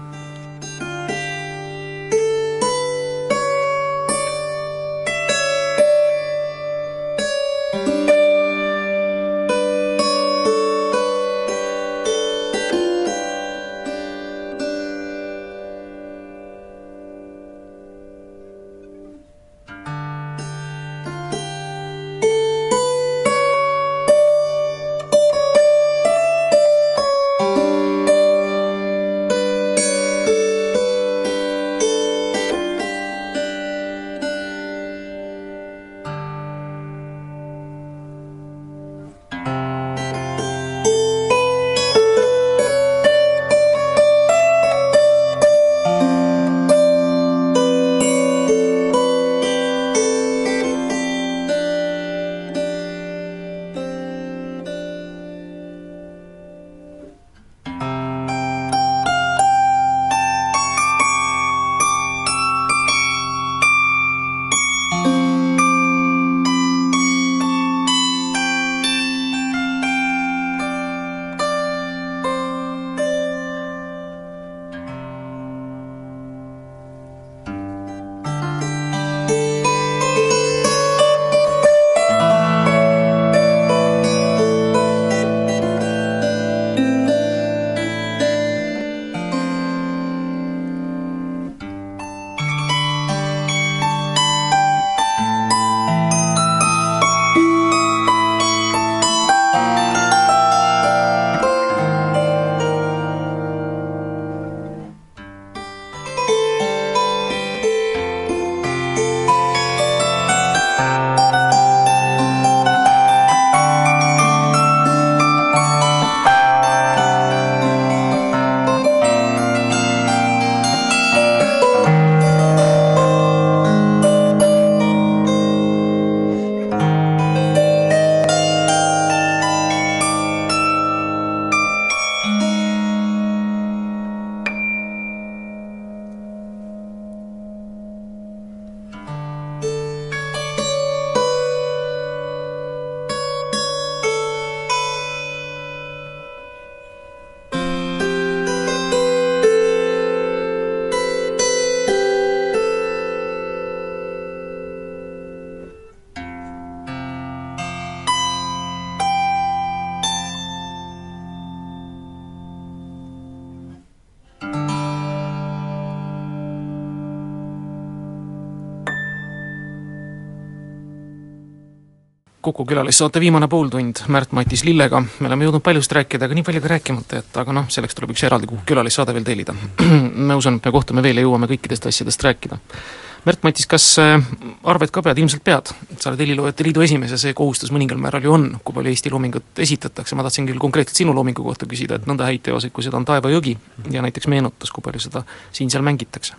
Kuku külalissaate viimane pooltund Märt-Matis Lillega. Me oleme jõudnud paljust rääkida, aga nii palju ka rääkimata, et aga noh, selleks tuleb üks eraldi Kuku külalисsaade veel tellida. Me usun, et me kohtume veel ja jõuame kõikidest asjadest rääkida. Märt-Matis, kas arved ka ilmselt pead? Sa oled Heliloojate Liidu esimees ja see kohustus mõningal määral ju on, kui palju Eesti loomingut esitatakse. Ma tahtsin küll konkreetselt sinu loomingu kohta küsida, et nõnda häid teoseid, kui seda on Taeva jõgi ja näiteks meenutas, kui palju seda siin-seal mängitakse.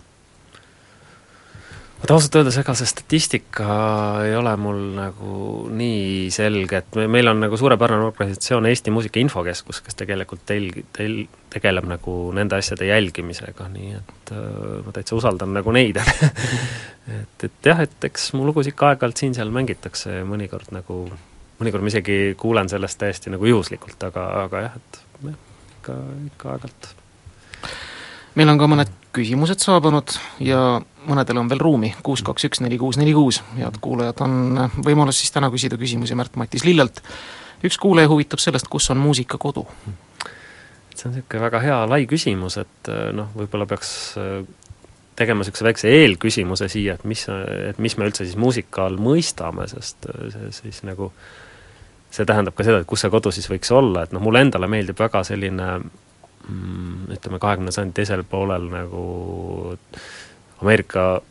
Ausalt öeldes, ega see statistika ei ole mul nagu nii selge, et meil on nagu suurepärane organisatsioon Eesti Muusika Infokeskus, kes tegelikult tegeleb nagu nende asjade jälgimisega, nii et ma täitsa usaldan nagu neid. et jah, et eks mu lugus ikka aeg-ajalt siin-seal mängitakse ja mõnikord ma isegi kuulen sellest täiesti nagu juhuslikult, aga jah, et ikka aeg-ajalt. Meil on ka mõned küsimused saabunud ja mõnedel on veel ruumi, 6214646. Head kuulajad on võimalus siis täna küsida küsimusi Märt-Matis Lillelt. Üks kuulaja huvitab sellest, kus on muusika kodu? See on selline väga hea lai küsimus, et noh, võib-olla peaks tegema selline väikse eelküsimuse siia, et mis me üldse siis muusika all mõistame, sest see siis nagu see tähendab ka seda, et kus see kodu siis võiks olla, et noh, mulle endale meeldib väga selline ütleme 20. sajandi teisel poolel nagu Ameerika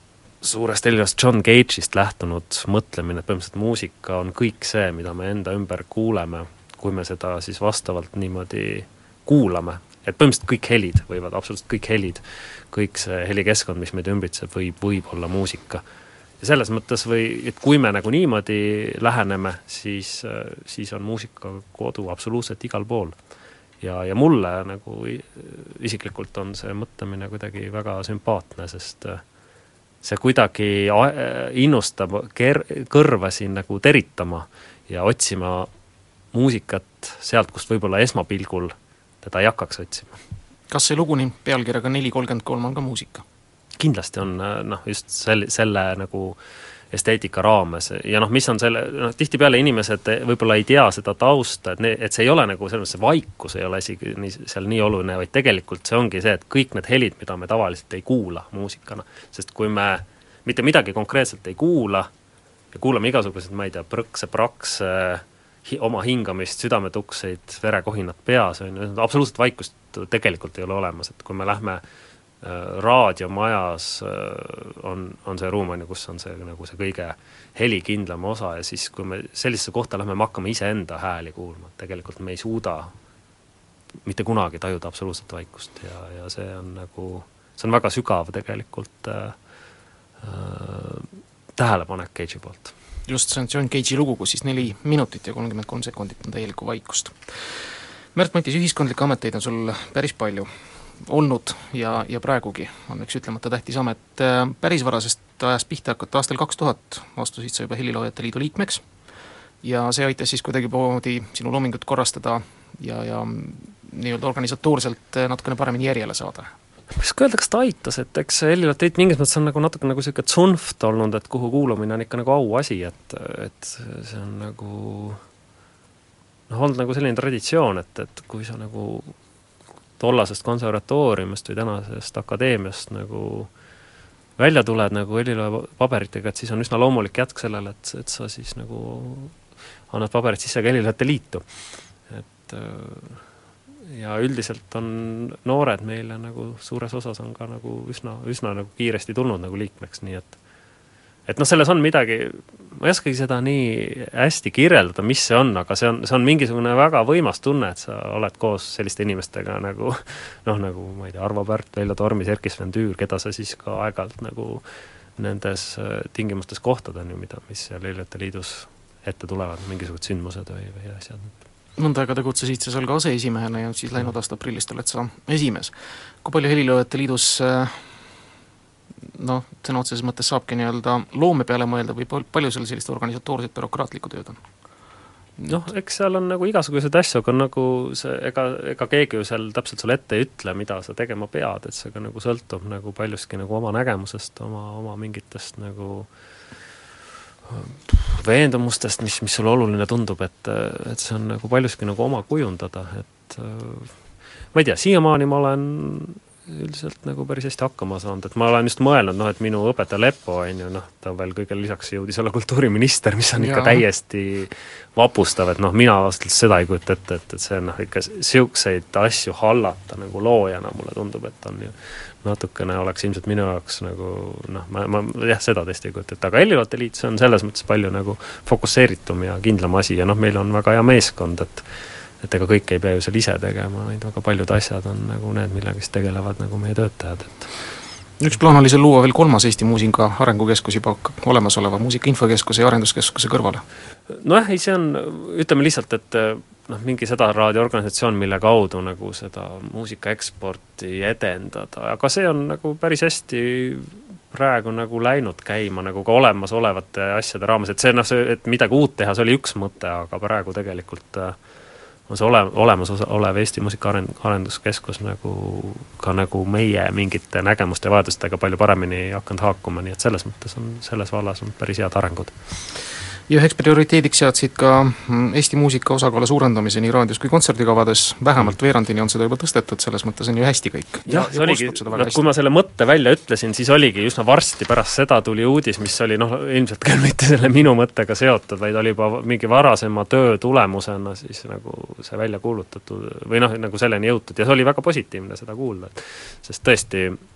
suurest heliloost John Cage'ist lähtunud mõtlemine, et põhimõtteliselt muusika on kõik see, mida me enda ümber kuuleme, kui me seda siis vastavalt niimoodi kuulame, et põhimõtteliselt kõik helid võivad, absoluutselt kõik helid, kõik see helikeskkond, mis meid ümbritseb, võib olla muusika. Ja selles mõttes et kui me nagu niimoodi läheneme, siis on muusika kodu absoluutselt igal pool. Ja mulle nagu isiklikult on see mõtlemine kuidagi väga sümpaatne, sest see kuidagi innustab kõrva siin nagu teritama ja otsima muusikat sealt, kust võib-olla esmapilgul teda ei hakkaks otsima. Kas see lugu pealkirjaga 433 on ka muusika? Kindlasti on just selle nagu esteetika raames ja mis on selle, tihtipeale inimesed võib-olla ei tea seda tausta, et see ei ole nagu selles mõttes, vaikus ei ole isegi seal nii oluline, vaid tegelikult see ongi see, et kõik need helid, mida me tavaliselt ei kuula muusikana, sest kui me mitte midagi konkreetselt ei kuula ja kuulame igasugused, ma ei tea, prõkse, oma hingamist, südametukseid, verekohinad peas, absoluutselt vaikust tegelikult ei ole olemas, et kui me lähme raadiomajas on see ruum, kus on see, nagu see kõige helikindlam osa ja siis kui me sellisesse kohta lähme, me hakkame iseenda hääli kuulma, tegelikult me ei suuda mitte kunagi tajuda absoluutselt vaikust ja see on nagu, see on väga sügav tegelikult tähelepanek Cage'i poolt. Just, see on John Cage'i lugu, kus siis 4 minutit ja 33 sekundit on täielikku vaikust. Märt Matis, ühiskondlikke ameteid on sul päris palju olnud ja praegugi on üks ütlemata tähtis amet. Päris varasest ajast pihta hakata, aastal 2000 astusid sa juba Heliloojate Liidu liikmeks ja see aitas siis kuidagi poodi sinu loomingut korrastada ja nii-öelda organisatoorselt natukene paremini järjele saada. Mis öelda, kas ta aitas, et eks Heliloojate Liit mingis mõttes on nagu natuke nagu selline tsunft olnud, et kuhu kuulumine on ikka nagu auasi, et see on nagu olnud nagu selline traditsioon, et kui sa nagu tollasest konservatooriumist või tänasest akadeemiast nagu välja tuled nagu helilooja paberitega, et siis on üsna loomulik jätk sellele, et sa siis nagu annad paberid sisse ka Heliloojate Liitu. Et ja üldiselt on noored meile nagu suures osas on ka nagu üsna nagu kiiresti tulnud nagu liikmeks, nii et selles on midagi, ma ei oskagi seda nii hästi kirjeldada, mis see on, aga see on mingisugune väga võimas tunne, et sa oled koos selliste inimestega nagu nagu ma ei tea, Arvo Pärt, Veljo Tormis, Erkki Sven Tüür, keda sa siis ka aeg-ajalt nagu nendes tingimustes kohtad on ju, mis seal Heliloojate Liidus ette tulevad, mingisugused sündmused või asjad. Mõnda aega tegutsesid sa seal ka aseesimehena ja siis läinud aasta aprillist oled sa esimees. Kui palju Heliloojate Liidus sõna otseses mõttes saabki nii-öelda loome peale mõelda või palju seal sellist organisatoorset bürokraatlikku tööd on? Eks seal on nagu igasugused asju, aga nagu see, ega keegi ju seal täpselt sulle ette ei ütle, mida sa tegema pead, et see ka nagu sõltub nagu paljuski nagu oma nägemusest, oma mingitest nagu veendumustest, mis sulle oluline tundub, et see on nagu paljuski nagu oma kujundada, et ma ei tea, siiamaani ma olen üldiselt nagu päris hästi hakkama saanud, et ma olen just mõelnud, et minu õpetaja Leppo on ju, ta veel kõigele lisaks jõudis olla kultuuriminister, mis on ikka täiesti vapustav, et mina vastalt seda ei kujuta ette, et see on ikka siukseid asju hallata nagu loojana, mulle tundub, et on ju natukene oleks ilmselt minu jaoks nagu ma seda tõesti ei kujuta ette, aga Heliloojate Liit, see on selles mõttes palju nagu fokusseeritum ja kindlam asi ja meil on väga hea meeskond, et ega kõik ei pea ju seal ise tegema, vaid väga paljud asjad on nagu need, millega tegelevad nagu meie töötajad. Üks plaan oli seal luua veel 3. Eesti muusika arengukeskus juba olemasoleva muusika infokeskuse ja arenduskeskuse kõrvale. See on, ütleme lihtsalt, et mingi seda raadioorganisatsioon, mille kaudu nagu seda muusika eksporti edendada, aga see on nagu päris hästi praegu nagu läinud käima nagu ka olemasolevate asjade raames, et et midagi uut teha, see oli üks mõte, aga praegu tegelikult on see olemasolev Eesti muusika arenduskeskus nagu ka nagu meie mingite nägemuste ja vajadustega palju paremini hakanud haakuma, nii et selles mõttes on selles vallas on päris head arengud. Ja üheks prioriteediks seadsid ka Eesti muusika osakaala suurendamise nii raadios kui kontserdikavades, vähemalt veerandini on seda juba tõstetud, selles mõttes on ju hästi kõik. Ja oligi, kui ma selle mõtte välja ütlesin, siis oligi üsna varsti pärast seda tuli uudis, mis oli ilmselt küll mitte selle minu mõttega seotud, vaid oli juba mingi varasema töö tulemusena siis nagu see välja kuulutatud või nagu selleni jõutud ja see oli väga positiivne seda kuulda, sest tõesti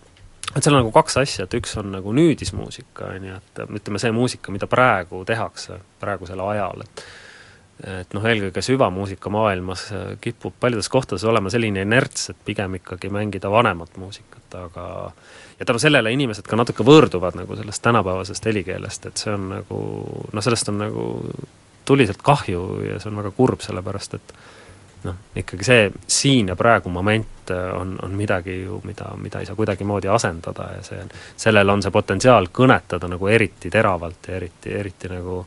et seal on nagu kaks asja, et üks on nagu nüüdismuusika, on ju, et ütleme see muusika, mida praegu tehakse, praegusel ajal, et noh, eelkõige süvamuusika maailmas kipub paljudes kohtades olema selline inerts, et pigem ikkagi mängida vanemat muusikat, aga ja tänu sellele inimesed ka natuke võõrduvad nagu sellest tänapäevasest helikeelest, et see on nagu, noh, sellest on nagu tuliselt kahju ja see on väga kurb, sellepärast et noh, ikkagi see siin ja praegu moment on midagi ju, mida ei saa kuidagimoodi asendada ja sellel on see potentsiaal kõnetada nagu eriti teravalt ja eriti nagu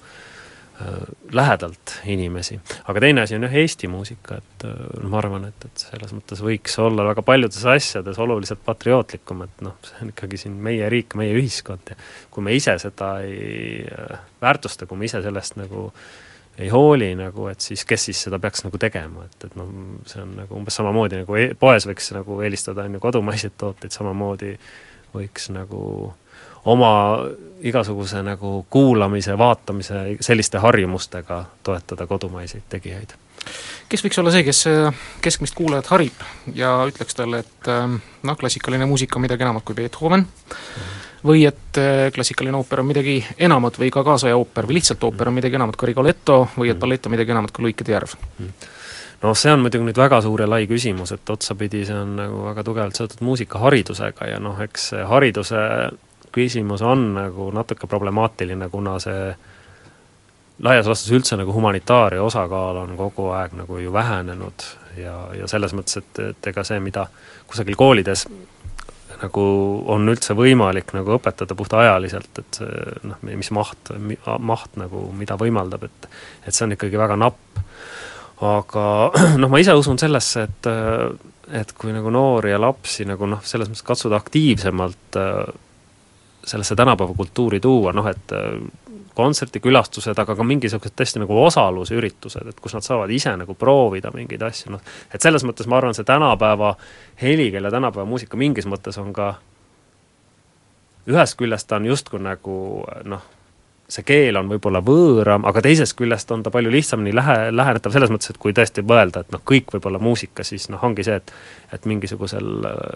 lähedalt inimesi. Aga teine asi on Eesti muusika, et ma arvan, et selles mõttes võiks olla väga paljudes asjades oluliselt patriootlikum, et noh, see on ikkagi siin meie riik, meie ühiskond ja kui me ise seda ei väärtusta, kui me ise sellest nagu ei hooli nagu, et siis kes siis seda peaks nagu tegema, et noh, see on nagu umbes samamoodi nagu poes võiks nagu eelistada on ju kodumaiseid tooteid, samamoodi võiks nagu oma igasuguse nagu kuulamise, vaatamise, selliste harjumustega toetada kodumaiseid tegijaid. Kes võiks olla see, kes keskmist kuulajat harib ja ütleks talle, et noh, klassikaline muusika on midagi enamat kui Beethoven, või et klassikaline ooper on midagi enamat või ka kaasaja ooper või lihtsalt ooper on midagi enamat kui Rigoletto või et ballett on midagi enamat kui Luikede järv? No see on muidugi nüüd väga suur ja lai küsimus, et otsapidi see on nagu väga tugevalt seotud muusikaharidusega ja noh, eks hariduse küsimus on nagu natuke problemaatiline, kuna see laias laastus üldse nagu humanitaaria osakaal on kogu aeg nagu ju vähenenud ja selles mõttes, et ega see, mida kusagil koolides nagu on üldse võimalik nagu õpetada puhtaajaliselt, et see, noh, mis maht nagu, mida võimaldab, et see on ikkagi väga napp. Aga noh, ma ise usun sellesse, et kui nagu noori ja lapsi nagu noh, selles mõttes katsuda aktiivsemalt sellesse tänapäeva kultuuri tuua, noh, et kontsertikülastused, aga ka mingisugused tõesti nagu osalusüritused, et kus nad saavad ise nagu proovida mingeid asju, noh, et selles mõttes ma arvan, see tänapäeva helikeel ja tänapäeva muusika mingis mõttes on ka ühest küljest ta on justkui nagu noh, see keel on võib-olla võõram, aga teisest küljest on ta palju lihtsamini lähenetav selles mõttes, et kui tõesti mõelda, et noh, kõik võib-olla muusika, siis noh, ongi see, et mingisugusel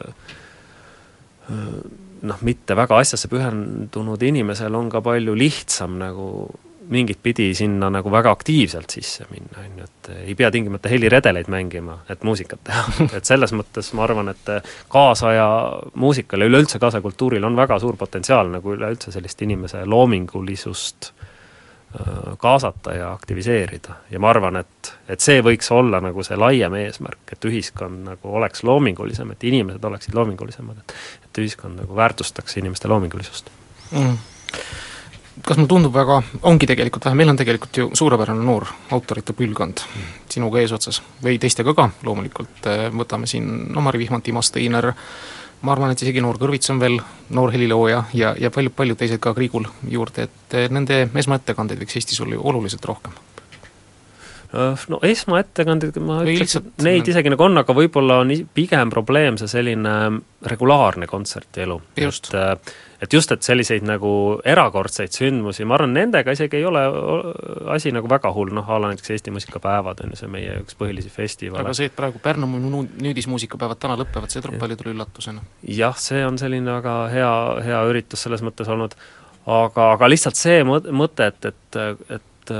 noh, mitte väga asjasse pühendunud inimesel on ka palju lihtsam nagu mingit pidi sinna nagu väga aktiivselt sisse minna, on ju, et ei pea tingimata heliredeleid mängima, et muusikat teha. Et selles mõttes ma arvan, et kaasaja muusikal ja üleüldse kaasaja kultuuril on väga suur potentsiaal nagu üleüldse sellist inimese loomingulisust kaasata ja aktiviseerida. Ja ma arvan, et see võiks olla nagu see laiem eesmärk, et ühiskond nagu oleks loomingulisem, et inimesed oleksid loomingulisemad, et ühiskond nagu väärtustaks inimeste loomingulisust. Kas mul tundub väga, ongi tegelikult vähe, meil on tegelikult ju suurepärane noor autorite pülgand sinuga eesotsas või teistega ka, loomulikult võtame siin Mari Vihman, Timo Steiner, ma arvan, et isegi noor Kõrvits on veel noor helilooja ja paljud teised ka Kriigul juurde, et nende esmaettekandeid võiks Eestis olla ju oluliselt rohkem. No esmaettekandeid, ma ütleks, et neid isegi nagu on, aga võib-olla on pigem probleem see selline regulaarne kontsertielu. Et just, et selliseid nagu erakordseid sündmusi, ma arvan, nendega isegi ei ole asi nagu väga hull, noh, ala näiteks Eesti muusikapäevad on ju see meie üks põhilisi festivale. Aga see, et praegu Pärnu nüüdismuusikapäevad täna lõppevad, see tuleb paljudele üllatusena. Jah, see on selline väga hea üritus selles mõttes olnud, aga lihtsalt see mõte, et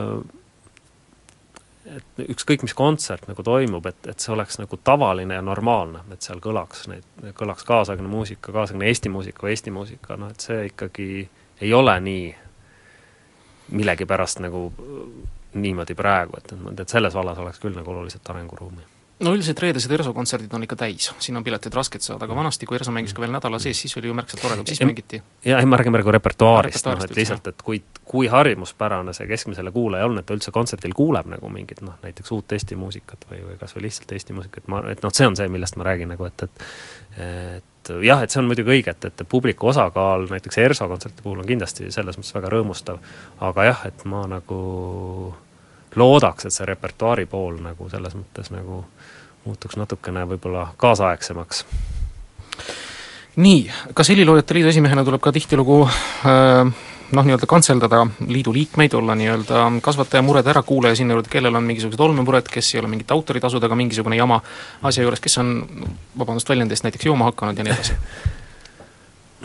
ükskõik mis kontsert nagu toimub, et see oleks nagu tavaline ja normaalne, et seal kõlaks kaasaegne muusika, kaasaegne Eesti muusika, no et see ikkagi ei ole nii millegipärast nagu niimoodi praegu, et selles vallas oleks küll nagu oluliselt arenguruumi. No üldiselt reedesed ERSO kontserdid on ikka täis, siin on piletid rasked saada, aga vanasti, kui ERSO mängis ka veel nädala sees, siis oli ju märksa toredam, siis mängiti. Ja ma räägin praegu repertuaarist, noh, et lihtsalt, et kui harjumuspärane see keskmisele kuulaja on, et ta üldse kontsertil kuuleb nagu mingit, noh, näiteks uut Eesti muusikat või kas või lihtsalt Eesti muusikat, et noh, see on see, millest ma räägin nagu, et jah, et see on muidugi õige, et publiku osakaal näiteks ERSO kontserti puhul on kindlasti selles mõttes väga rõõmustav, aga jah, et ma nagu loodaks, et see repertuaari pool nagu selles mõttes nagu muutuks natukene võib-olla kaasaegsemaks. Nii, kas Heliloojate Liidu esimehena tuleb ka tihtilugu nii-öelda kantseldada liidu liikmeid, olla nii-öelda kasvataja mured ära kuulaja sinna juurde, kellel on mingisugused olmemured, kes ei ole mingit autoritasudega mingisugune jama asja juures, kes on, vabandust väljendist, näiteks jooma hakanud ja nii edasi?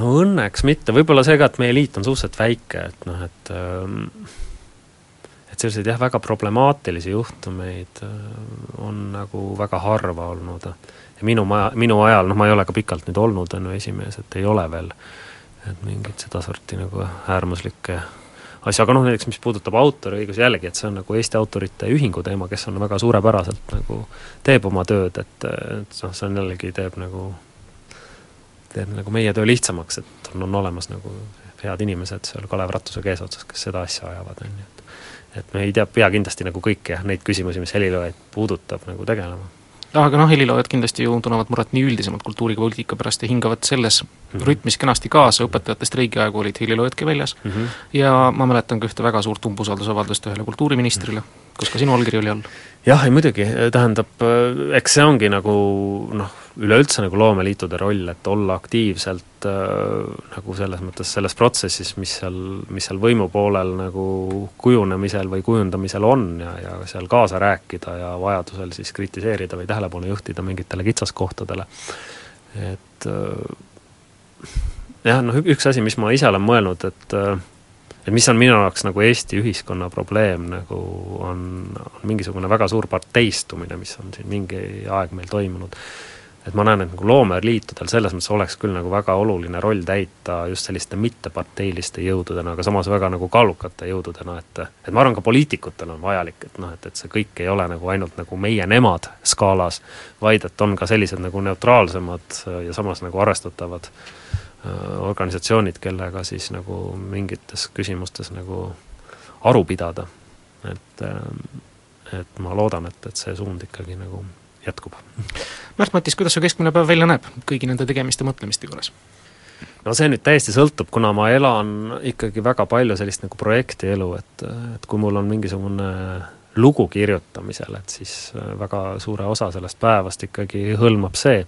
no õnneks mitte, võib-olla see ka, et meie liit on suhteliselt väike, et noh, et selliseid jah, väga problemaatilisi juhtumeid on nagu väga harva olnud. Ja minu ajal, noh ma ei ole ka pikalt nüüd olnud esimees, et ei ole veel et mingit seda sorti nagu äärmuslikke asja, aga noh näiteks mis puudutab autoriõigus jällegi, et see on nagu Eesti Autorite Ühingu teema, kes on väga suurepäraselt nagu teeb oma tööd, et noh, see on jällegi teeb nagu meie töö lihtsamaks, et on olemas nagu head inimesed seal Kalev Rattusega eesotsas, kes seda asja ajavad, et me ei pea kindlasti nagu kõiki neid küsimusi, mis heliloojaid puudutab nagu tegelema. Aga noh, heliloojad kindlasti ju tunnevad muret nii üldisemalt kultuuriga poliitika pärast ja hingavad selles rütmis kenasti kaasa, õpetajate streigiaegu olid heliloojadki väljas ja ma mäletan ka ühte väga suurt umbusaldusavaldust ühele kultuuriministrile, kus ka sinu allkiri oli all. Jah, ei muidugi, tähendab, eks see ongi nagu noh, üleüldse nagu loomeliitude roll, et olla aktiivselt nagu selles mõttes selles protsessis, mis seal võimu poolel nagu kujunemisel või kujundamisel on ja seal kaasa rääkida ja vajadusel siis kritiseerida või tähelepanu juhtida mingitele kitsaskohtadele. Et jah, noh, üks asi, mis ma ise olen mõelnud, et mis on minu jaoks nagu Eesti ühiskonna probleem, nagu on mingisugune väga suur parteistumine, mis on siin mingi aeg meil toimunud. Et ma näen, et nagu loomeliitudel selles mõttes oleks küll nagu väga oluline roll täita just selliste mitteparteiliste jõududena, aga samas väga nagu kaalukate jõududena, et ma arvan ka poliitikutel on vajalik, et noh, et see kõik ei ole nagu ainult nagu meie nemad skaalas, vaid et on ka sellised nagu neutraalsemad ja samas nagu arvestatavad organisatsioonid, kellega siis nagu mingites küsimustes nagu aru pidada. Et ma loodan, et see suund ikkagi nagu jätkub. Märt-Mattis, kuidas su keskmine päev välja näeb kõigi nende tegemiste mõtlemiste juures? No see nüüd täiesti sõltub, kuna ma elan ikkagi väga palju sellist nagu projekti elu, et kui mul on mingisugune lugu kirjutamisel, et siis väga suure osa sellest päevast ikkagi hõlmab see,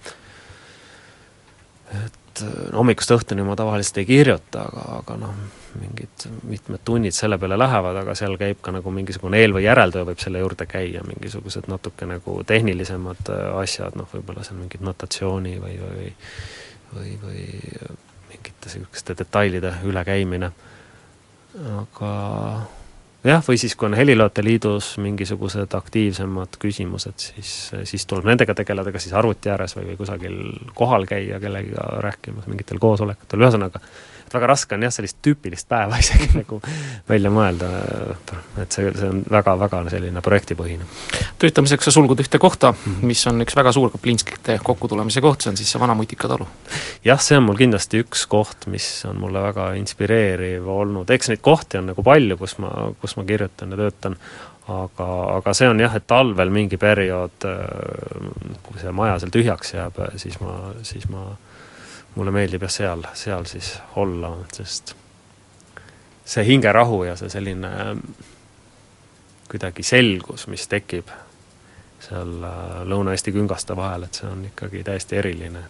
et hommikust õhtuni ma tavaliselt ei kirjuta, aga noh, mingid mitmed tunnid selle peale lähevad, aga seal käib ka nagu mingisugune eel- või järeltöö võib selle juurde käia, mingisugused natuke nagu tehnilisemad asjad, noh võib-olla see on mingid notatsiooni või mingite selliseste detailide ülekäimine. Aga jah, või siis kui on Heliloojate Liidus mingisugused aktiivsemad küsimused, siis tuleb nendega tegeleda, kas siis arvuti ääres või kusagil kohal käia kellegiga rääkimas mingitel koosolekutel, ühesõnaga, et väga raske on jah sellist tüüpilist päeva isegi nagu välja mõelda, et see on väga-väga selline projektipõhine. Töötamiseks sa sulgud ühte kohta, mis on üks väga suur kaplinskite kokkutulemise koht, see on siis see vana Mutikatalu. Jah, see on mul kindlasti üks koht, mis on mulle väga inspireeriv olnud, eks neid kohti on nagu palju, kus ma kirjutan ja töötan, aga see on jah, et talvel mingi periood, kui see maja seal tühjaks jääb, siis mulle meeldib jah seal siis olla, sest see hingerahu ja see selline kuidagi selgus, mis tekib seal Lõuna-Eesti küngaste vahel, et see on ikkagi täiesti eriline,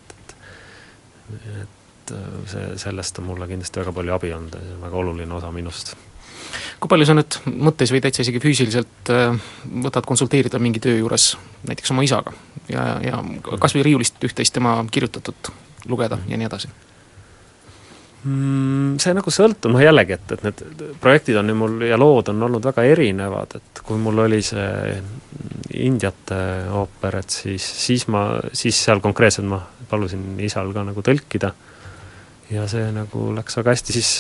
et sellest on mulle kindlasti väga palju abi olnud ja see on väga oluline osa minust. Kui palju sa nüüd mõttes või täitsa isegi füüsiliselt võtad konsulteerida mingi töö juures näiteks oma isaga ja kas või riiulist üht-teist tema kirjutatud lugeda ja nii edasi? See nagu sõltub, jällegi, et need projektid on mul ja lood on olnud väga erinevad, et kui mul oli see Indiate ooper, et siis seal konkreetselt ma palusin isal ka nagu tõlkida ja see nagu läks väga hästi, siis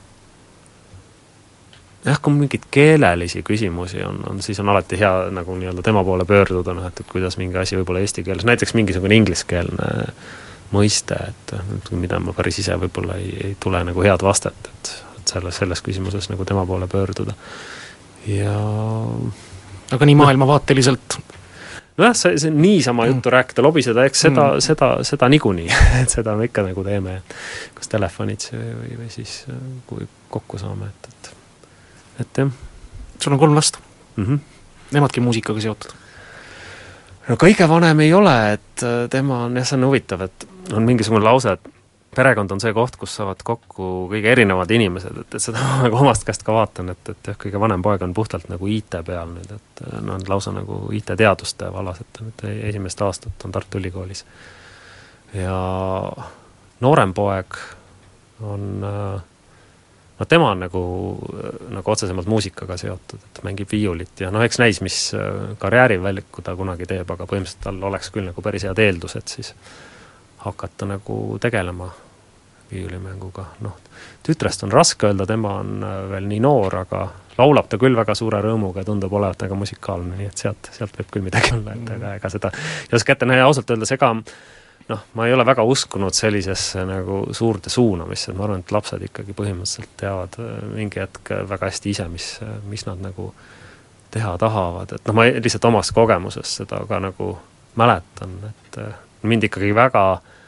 jah, kui mingid keelelisi küsimusi on, siis on alati hea nagu nii-öelda tema poole pöörduda, et kuidas mingi asi võib-olla eesti keeles, näiteks mingisugune ingliskeelne mõiste, et mida ma päris ise võib-olla ei tule nagu head vastet, et selles küsimuses nagu tema poole pöörduda. Ja aga nii maailmavaateliselt? Nojah, see niisama juttu rääkida, lobiseda, eks seda niikuinii, et seda me ikka nagu teeme, kas telefonitsi või siis kui kokku saame, et jah. Sul on 3 last? Nemadki muusikaga seotud? No kõige vanem ei ole, et tema on, jah, see on huvitav, et on mingisugune lause, et perekond on see koht, kus saavad kokku kõige erinevad inimesed, et seda nagu omast käest ka vaatan, et jah, kõige vanem poeg on puhtalt nagu IT peal nüüd, et on lausa nagu IT-teaduste valas, et esimest aastat on Tartu Ülikoolis. Ja noorem poeg no tema on nagu otsesemalt muusikaga seotud, et mängib viiulit ja eks näis, mis karjäärivälku ta kunagi teeb, aga põhimõtteliselt tal oleks küll nagu päris head eeldused siis hakata nagu tegelema viiulimänguga. Tütrest on raske öelda, tema on veel nii noor, aga laulab ta küll väga suure rõõmuga ja tundub olevat väga musikaalne, nii et sealt võib küll midagi olla, et ega seda ei oska ette näha ausalt öeldes, ega ma ei ole väga uskunud sellisesse nagu suurde suunamisse, ma arvan, et lapsed ikkagi põhimõtteliselt teavad mingi hetk väga hästi ise, mis nad nagu teha tahavad, et ma lihtsalt omast kogemusest seda ka nagu mäletan, et mind ikkagi väga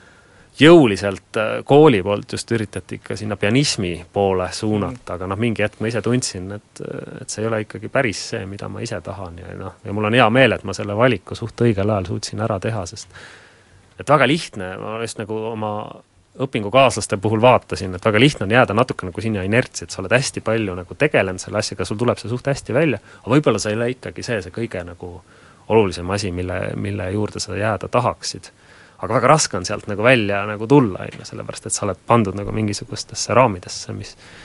jõuliselt kooli poolt just üritati ikka sinna pianismi poole suunata, aga mingi hetk ma ise tundsin, et see ei ole ikkagi päris see, mida ma ise tahan ja mul on hea meel, et ma selle valiku suht õigel ajal suutsin ära teha, sest et väga lihtne, ma just nagu oma õpingukaaslaste puhul vaatasin, et väga lihtne on jääda natuke nagu sinna inertsi, et sa oled hästi palju nagu tegelenud selle asjaga, sul tuleb see suht hästi välja, aga võib-olla sa ei ole ikkagi see kõige nagu olulisem asi, mille juurde sa jääda tahaksid. Aga väga raske on sealt nagu välja nagu tulla, sellepärast, et sa oled pandud nagu mingisugustesse raamidesse,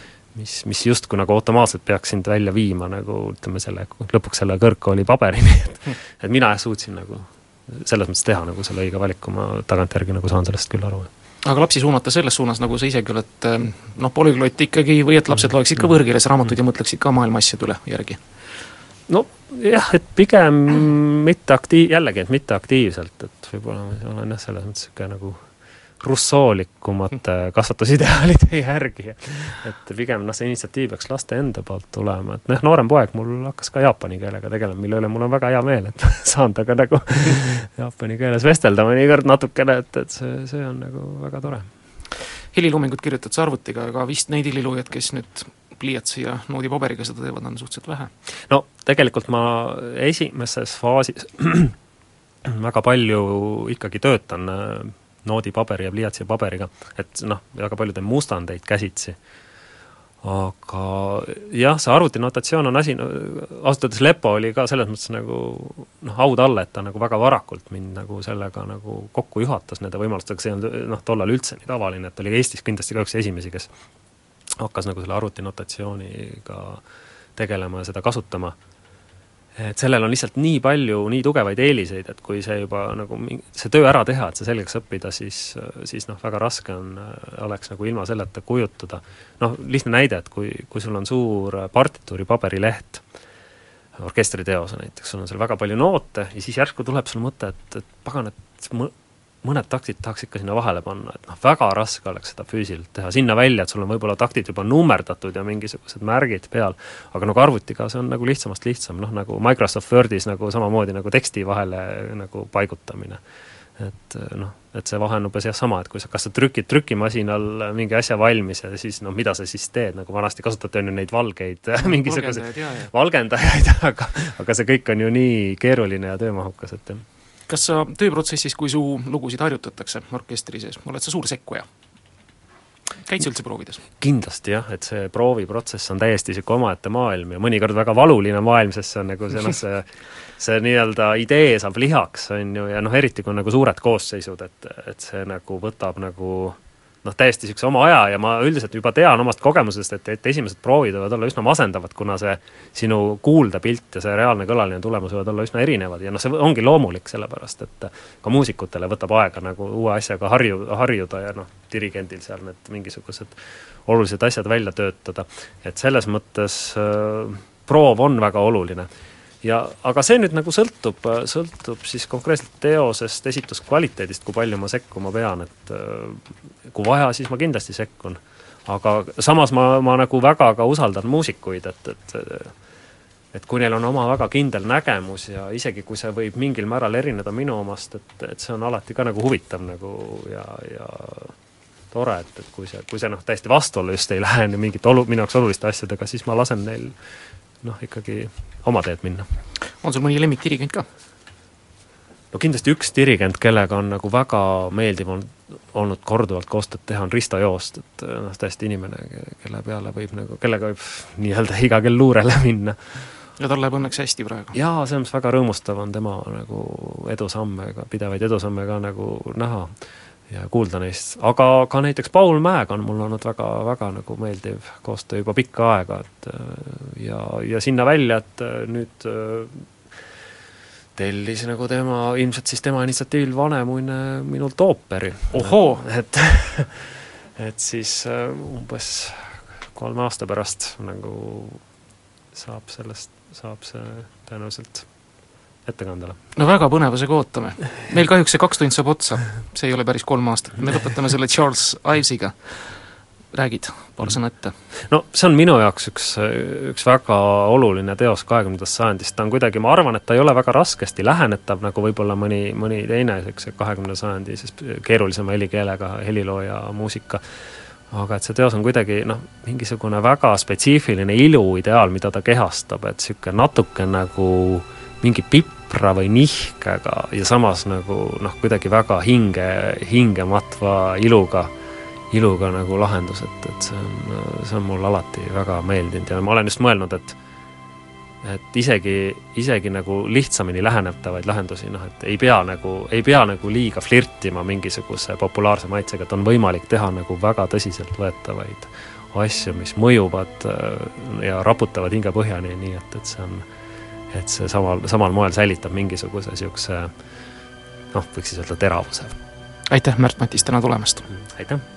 mis justkui nagu automaatselt peaks sind välja viima nagu ütleme lõpuks selle kõrgkooli paberini, et mina suutsin nagu selles mõttes teha nagu selle õige valiku, ma tagantjärgi nagu saan sellest küll aru. Aga lapsi suunata selles suunas, nagu sa isegi oled polüglott ikkagi, või et lapsed loeksid ka võõrkeeles raamatuid ja mõtleksid ka maailma asjade üle järgi? No jah, et pigem mitte aktiivselt, et võib-olla ma olen selles mõttes nagu russoolikumate kasvatusideaalide järgi, et pigem see initsiatiiv peaks laste enda poolt tulema, et noorem poeg mul hakkas ka jaapani keelega tegelema, mille üle mul on väga hea meel, et saan taga nagu jaapani keeles vestelda mõnikord natukene, et see on nagu väga tore. Heliloomingut kirjutad sa arvutiga, aga vist neid heliloojad, kes nüüd pliiatsi ja noodipaberiga seda teevad, on suhteliselt vähe. No tegelikult ma esimeses faasis väga palju ikkagi töötan noodipaberi ja pliiatsi ja paberiga, et väga palju teen mustandeid käsitsi. Aga jah, see arvutinotatsioon on asi, ausalt Lepo oli ka selles mõttes nagu haud alla, et ta nagu väga varakult mind nagu sellega nagu kokku juhatas nende võimalustega, see on tollal üldse nii tavaline, et oli Eestis kindlasti ka üks esimesi, kes hakkas nagu selle arvutinotatsiooniga tegelema ja seda kasutama. Et sellel on lihtsalt nii palju, nii tugevaid eeliseid, et kui see juba nagu see töö ära teha, et see selgeks õppida, siis väga raske oleks nagu ilma selleta kujutada. Lihtne näide, et kui sul on suur partituuri paberileht, orkestriteose näiteks, sul on seal väga palju noote ja siis järsku tuleb sul mõte, et pagan, et mõned taktid tahaks ikka sinna vahele panna, et väga raske oleks seda füüsiliselt teha. Sinna välja, et sul on võib-olla taktid juba nummerdatud ja mingisugused märgid peal, aga nagu arvutiga see on nagu lihtsamast lihtsam, nagu Microsoft Wordis nagu samamoodi nagu teksti vahele nagu paigutamine. Et see vahe on umbes sama, et kas sa trükid trükimasinal mingi asja valmis ja siis mida sa siis teed, nagu vanasti kasutati on ju neid valgeid mingisuguseid valgendajaid, aga see kõik on ju nii keeruline ja töömahukas, et jah. Kas sa tööprotsessis, kui su lugusid harjutatakse orkestri sees, oled sa suur sekkuja? Käid sa üldse proovides? Kindlasti jah, et see prooviprotsess on täiesti siuke omaette maailm ja mõnikord väga valuline maailm, sest see on nagu see nii-öelda idee saab lihaks, on ju, ja eriti kui on nagu suured koosseisud, et see nagu võtab nagu täiesti siukse oma aja ja ma üldiselt juba tean omast kogemusest, et esimesed proovid võivad olla üsna masendavad, kuna see sinu kuulda pilt ja see reaalne kõlaline tulemus võivad olla üsna erinevad ja see ongi loomulik sellepärast, et ka muusikutele võtab aega nagu uue asjaga harjuda ja dirigendil seal need mingisugused olulised asjad välja töötada, et selles mõttes proov on väga oluline. Aga see nüüd nagu sõltub siis konkreetselt teosest, esituskvaliteedist, kui palju ma sekkuma pean, et kui vaja, siis ma kindlasti sekkun. Aga samas ma nagu väga ka usaldan muusikuid, et kui neil on oma väga kindel nägemus ja isegi kui see võib mingil määral erineda minu omast, et see on alati ka nagu huvitav nagu ja tore, et kui see täiesti vastuollu just ei lähe mingit minu jaoks oluliste asjadega, siis ma lasen neil ikkagi oma teed minna. On sul mõni lemmikdirigent ka? No kindlasti üks dirigent, kellega on nagu väga meeldiv olnud korduvalt koostööd teha, on Risto Joost, et täiesti inimene, kellega võib nii-öelda iga kell luurele minna. Ja tal läheb õnneks hästi praegu. Jaa, see on väga rõõmustav on tema nagu pidevaid edusamme ka nagu näha. kuulda neist, aga ka näiteks Paul Mäega on mul olnud väga, väga nagu meeldiv koostöö juba pikka aega, et ja sinna välja, et nüüd tellis nagu ilmselt siis tema initsiatiivil Vanemuine minult ooperi. Ohoo! Et siis umbes 3 aasta pärast nagu saab see tõenäoliselt ettekandele. No väga põnevusega ootame. Meil kahjuks see 2 tundi saab otsa. See ei ole päris 3 aastat. Me lõpetame selle Charles Ivesiga. Räägid paar sõna ette? No see on minu jaoks üks väga oluline teos 20. sajandist. Ta on kuidagi, ma arvan, et ta ei ole väga raskesti lähenetav, nagu võib-olla mõni teine 20. sajandi keerulisema helikeelega helilooja muusika. Aga et see teos on kuidagi mingisugune väga spetsiifiline iluideaal, mida ta kehastab, et siuke natuke nagu mingi pipra või nihkega ja samas nagu kuidagi väga hingematva iluga nagu lahendus, et see on mul alati väga meeldinud ja ma olen just mõelnud, et isegi nagu lihtsamini lähenetavaid lahendusi, et ei pea nagu liiga flirtima mingisuguse populaarse maitsega, et on võimalik teha nagu väga tõsiselt võetavaid asju, mis mõjuvad ja raputavad hinge põhjani, nii et see samal moel säilitab mingisuguse siukse, võiks siis öelda teravuse. Aitäh, Märt Matis, täna tulemast! Aitäh!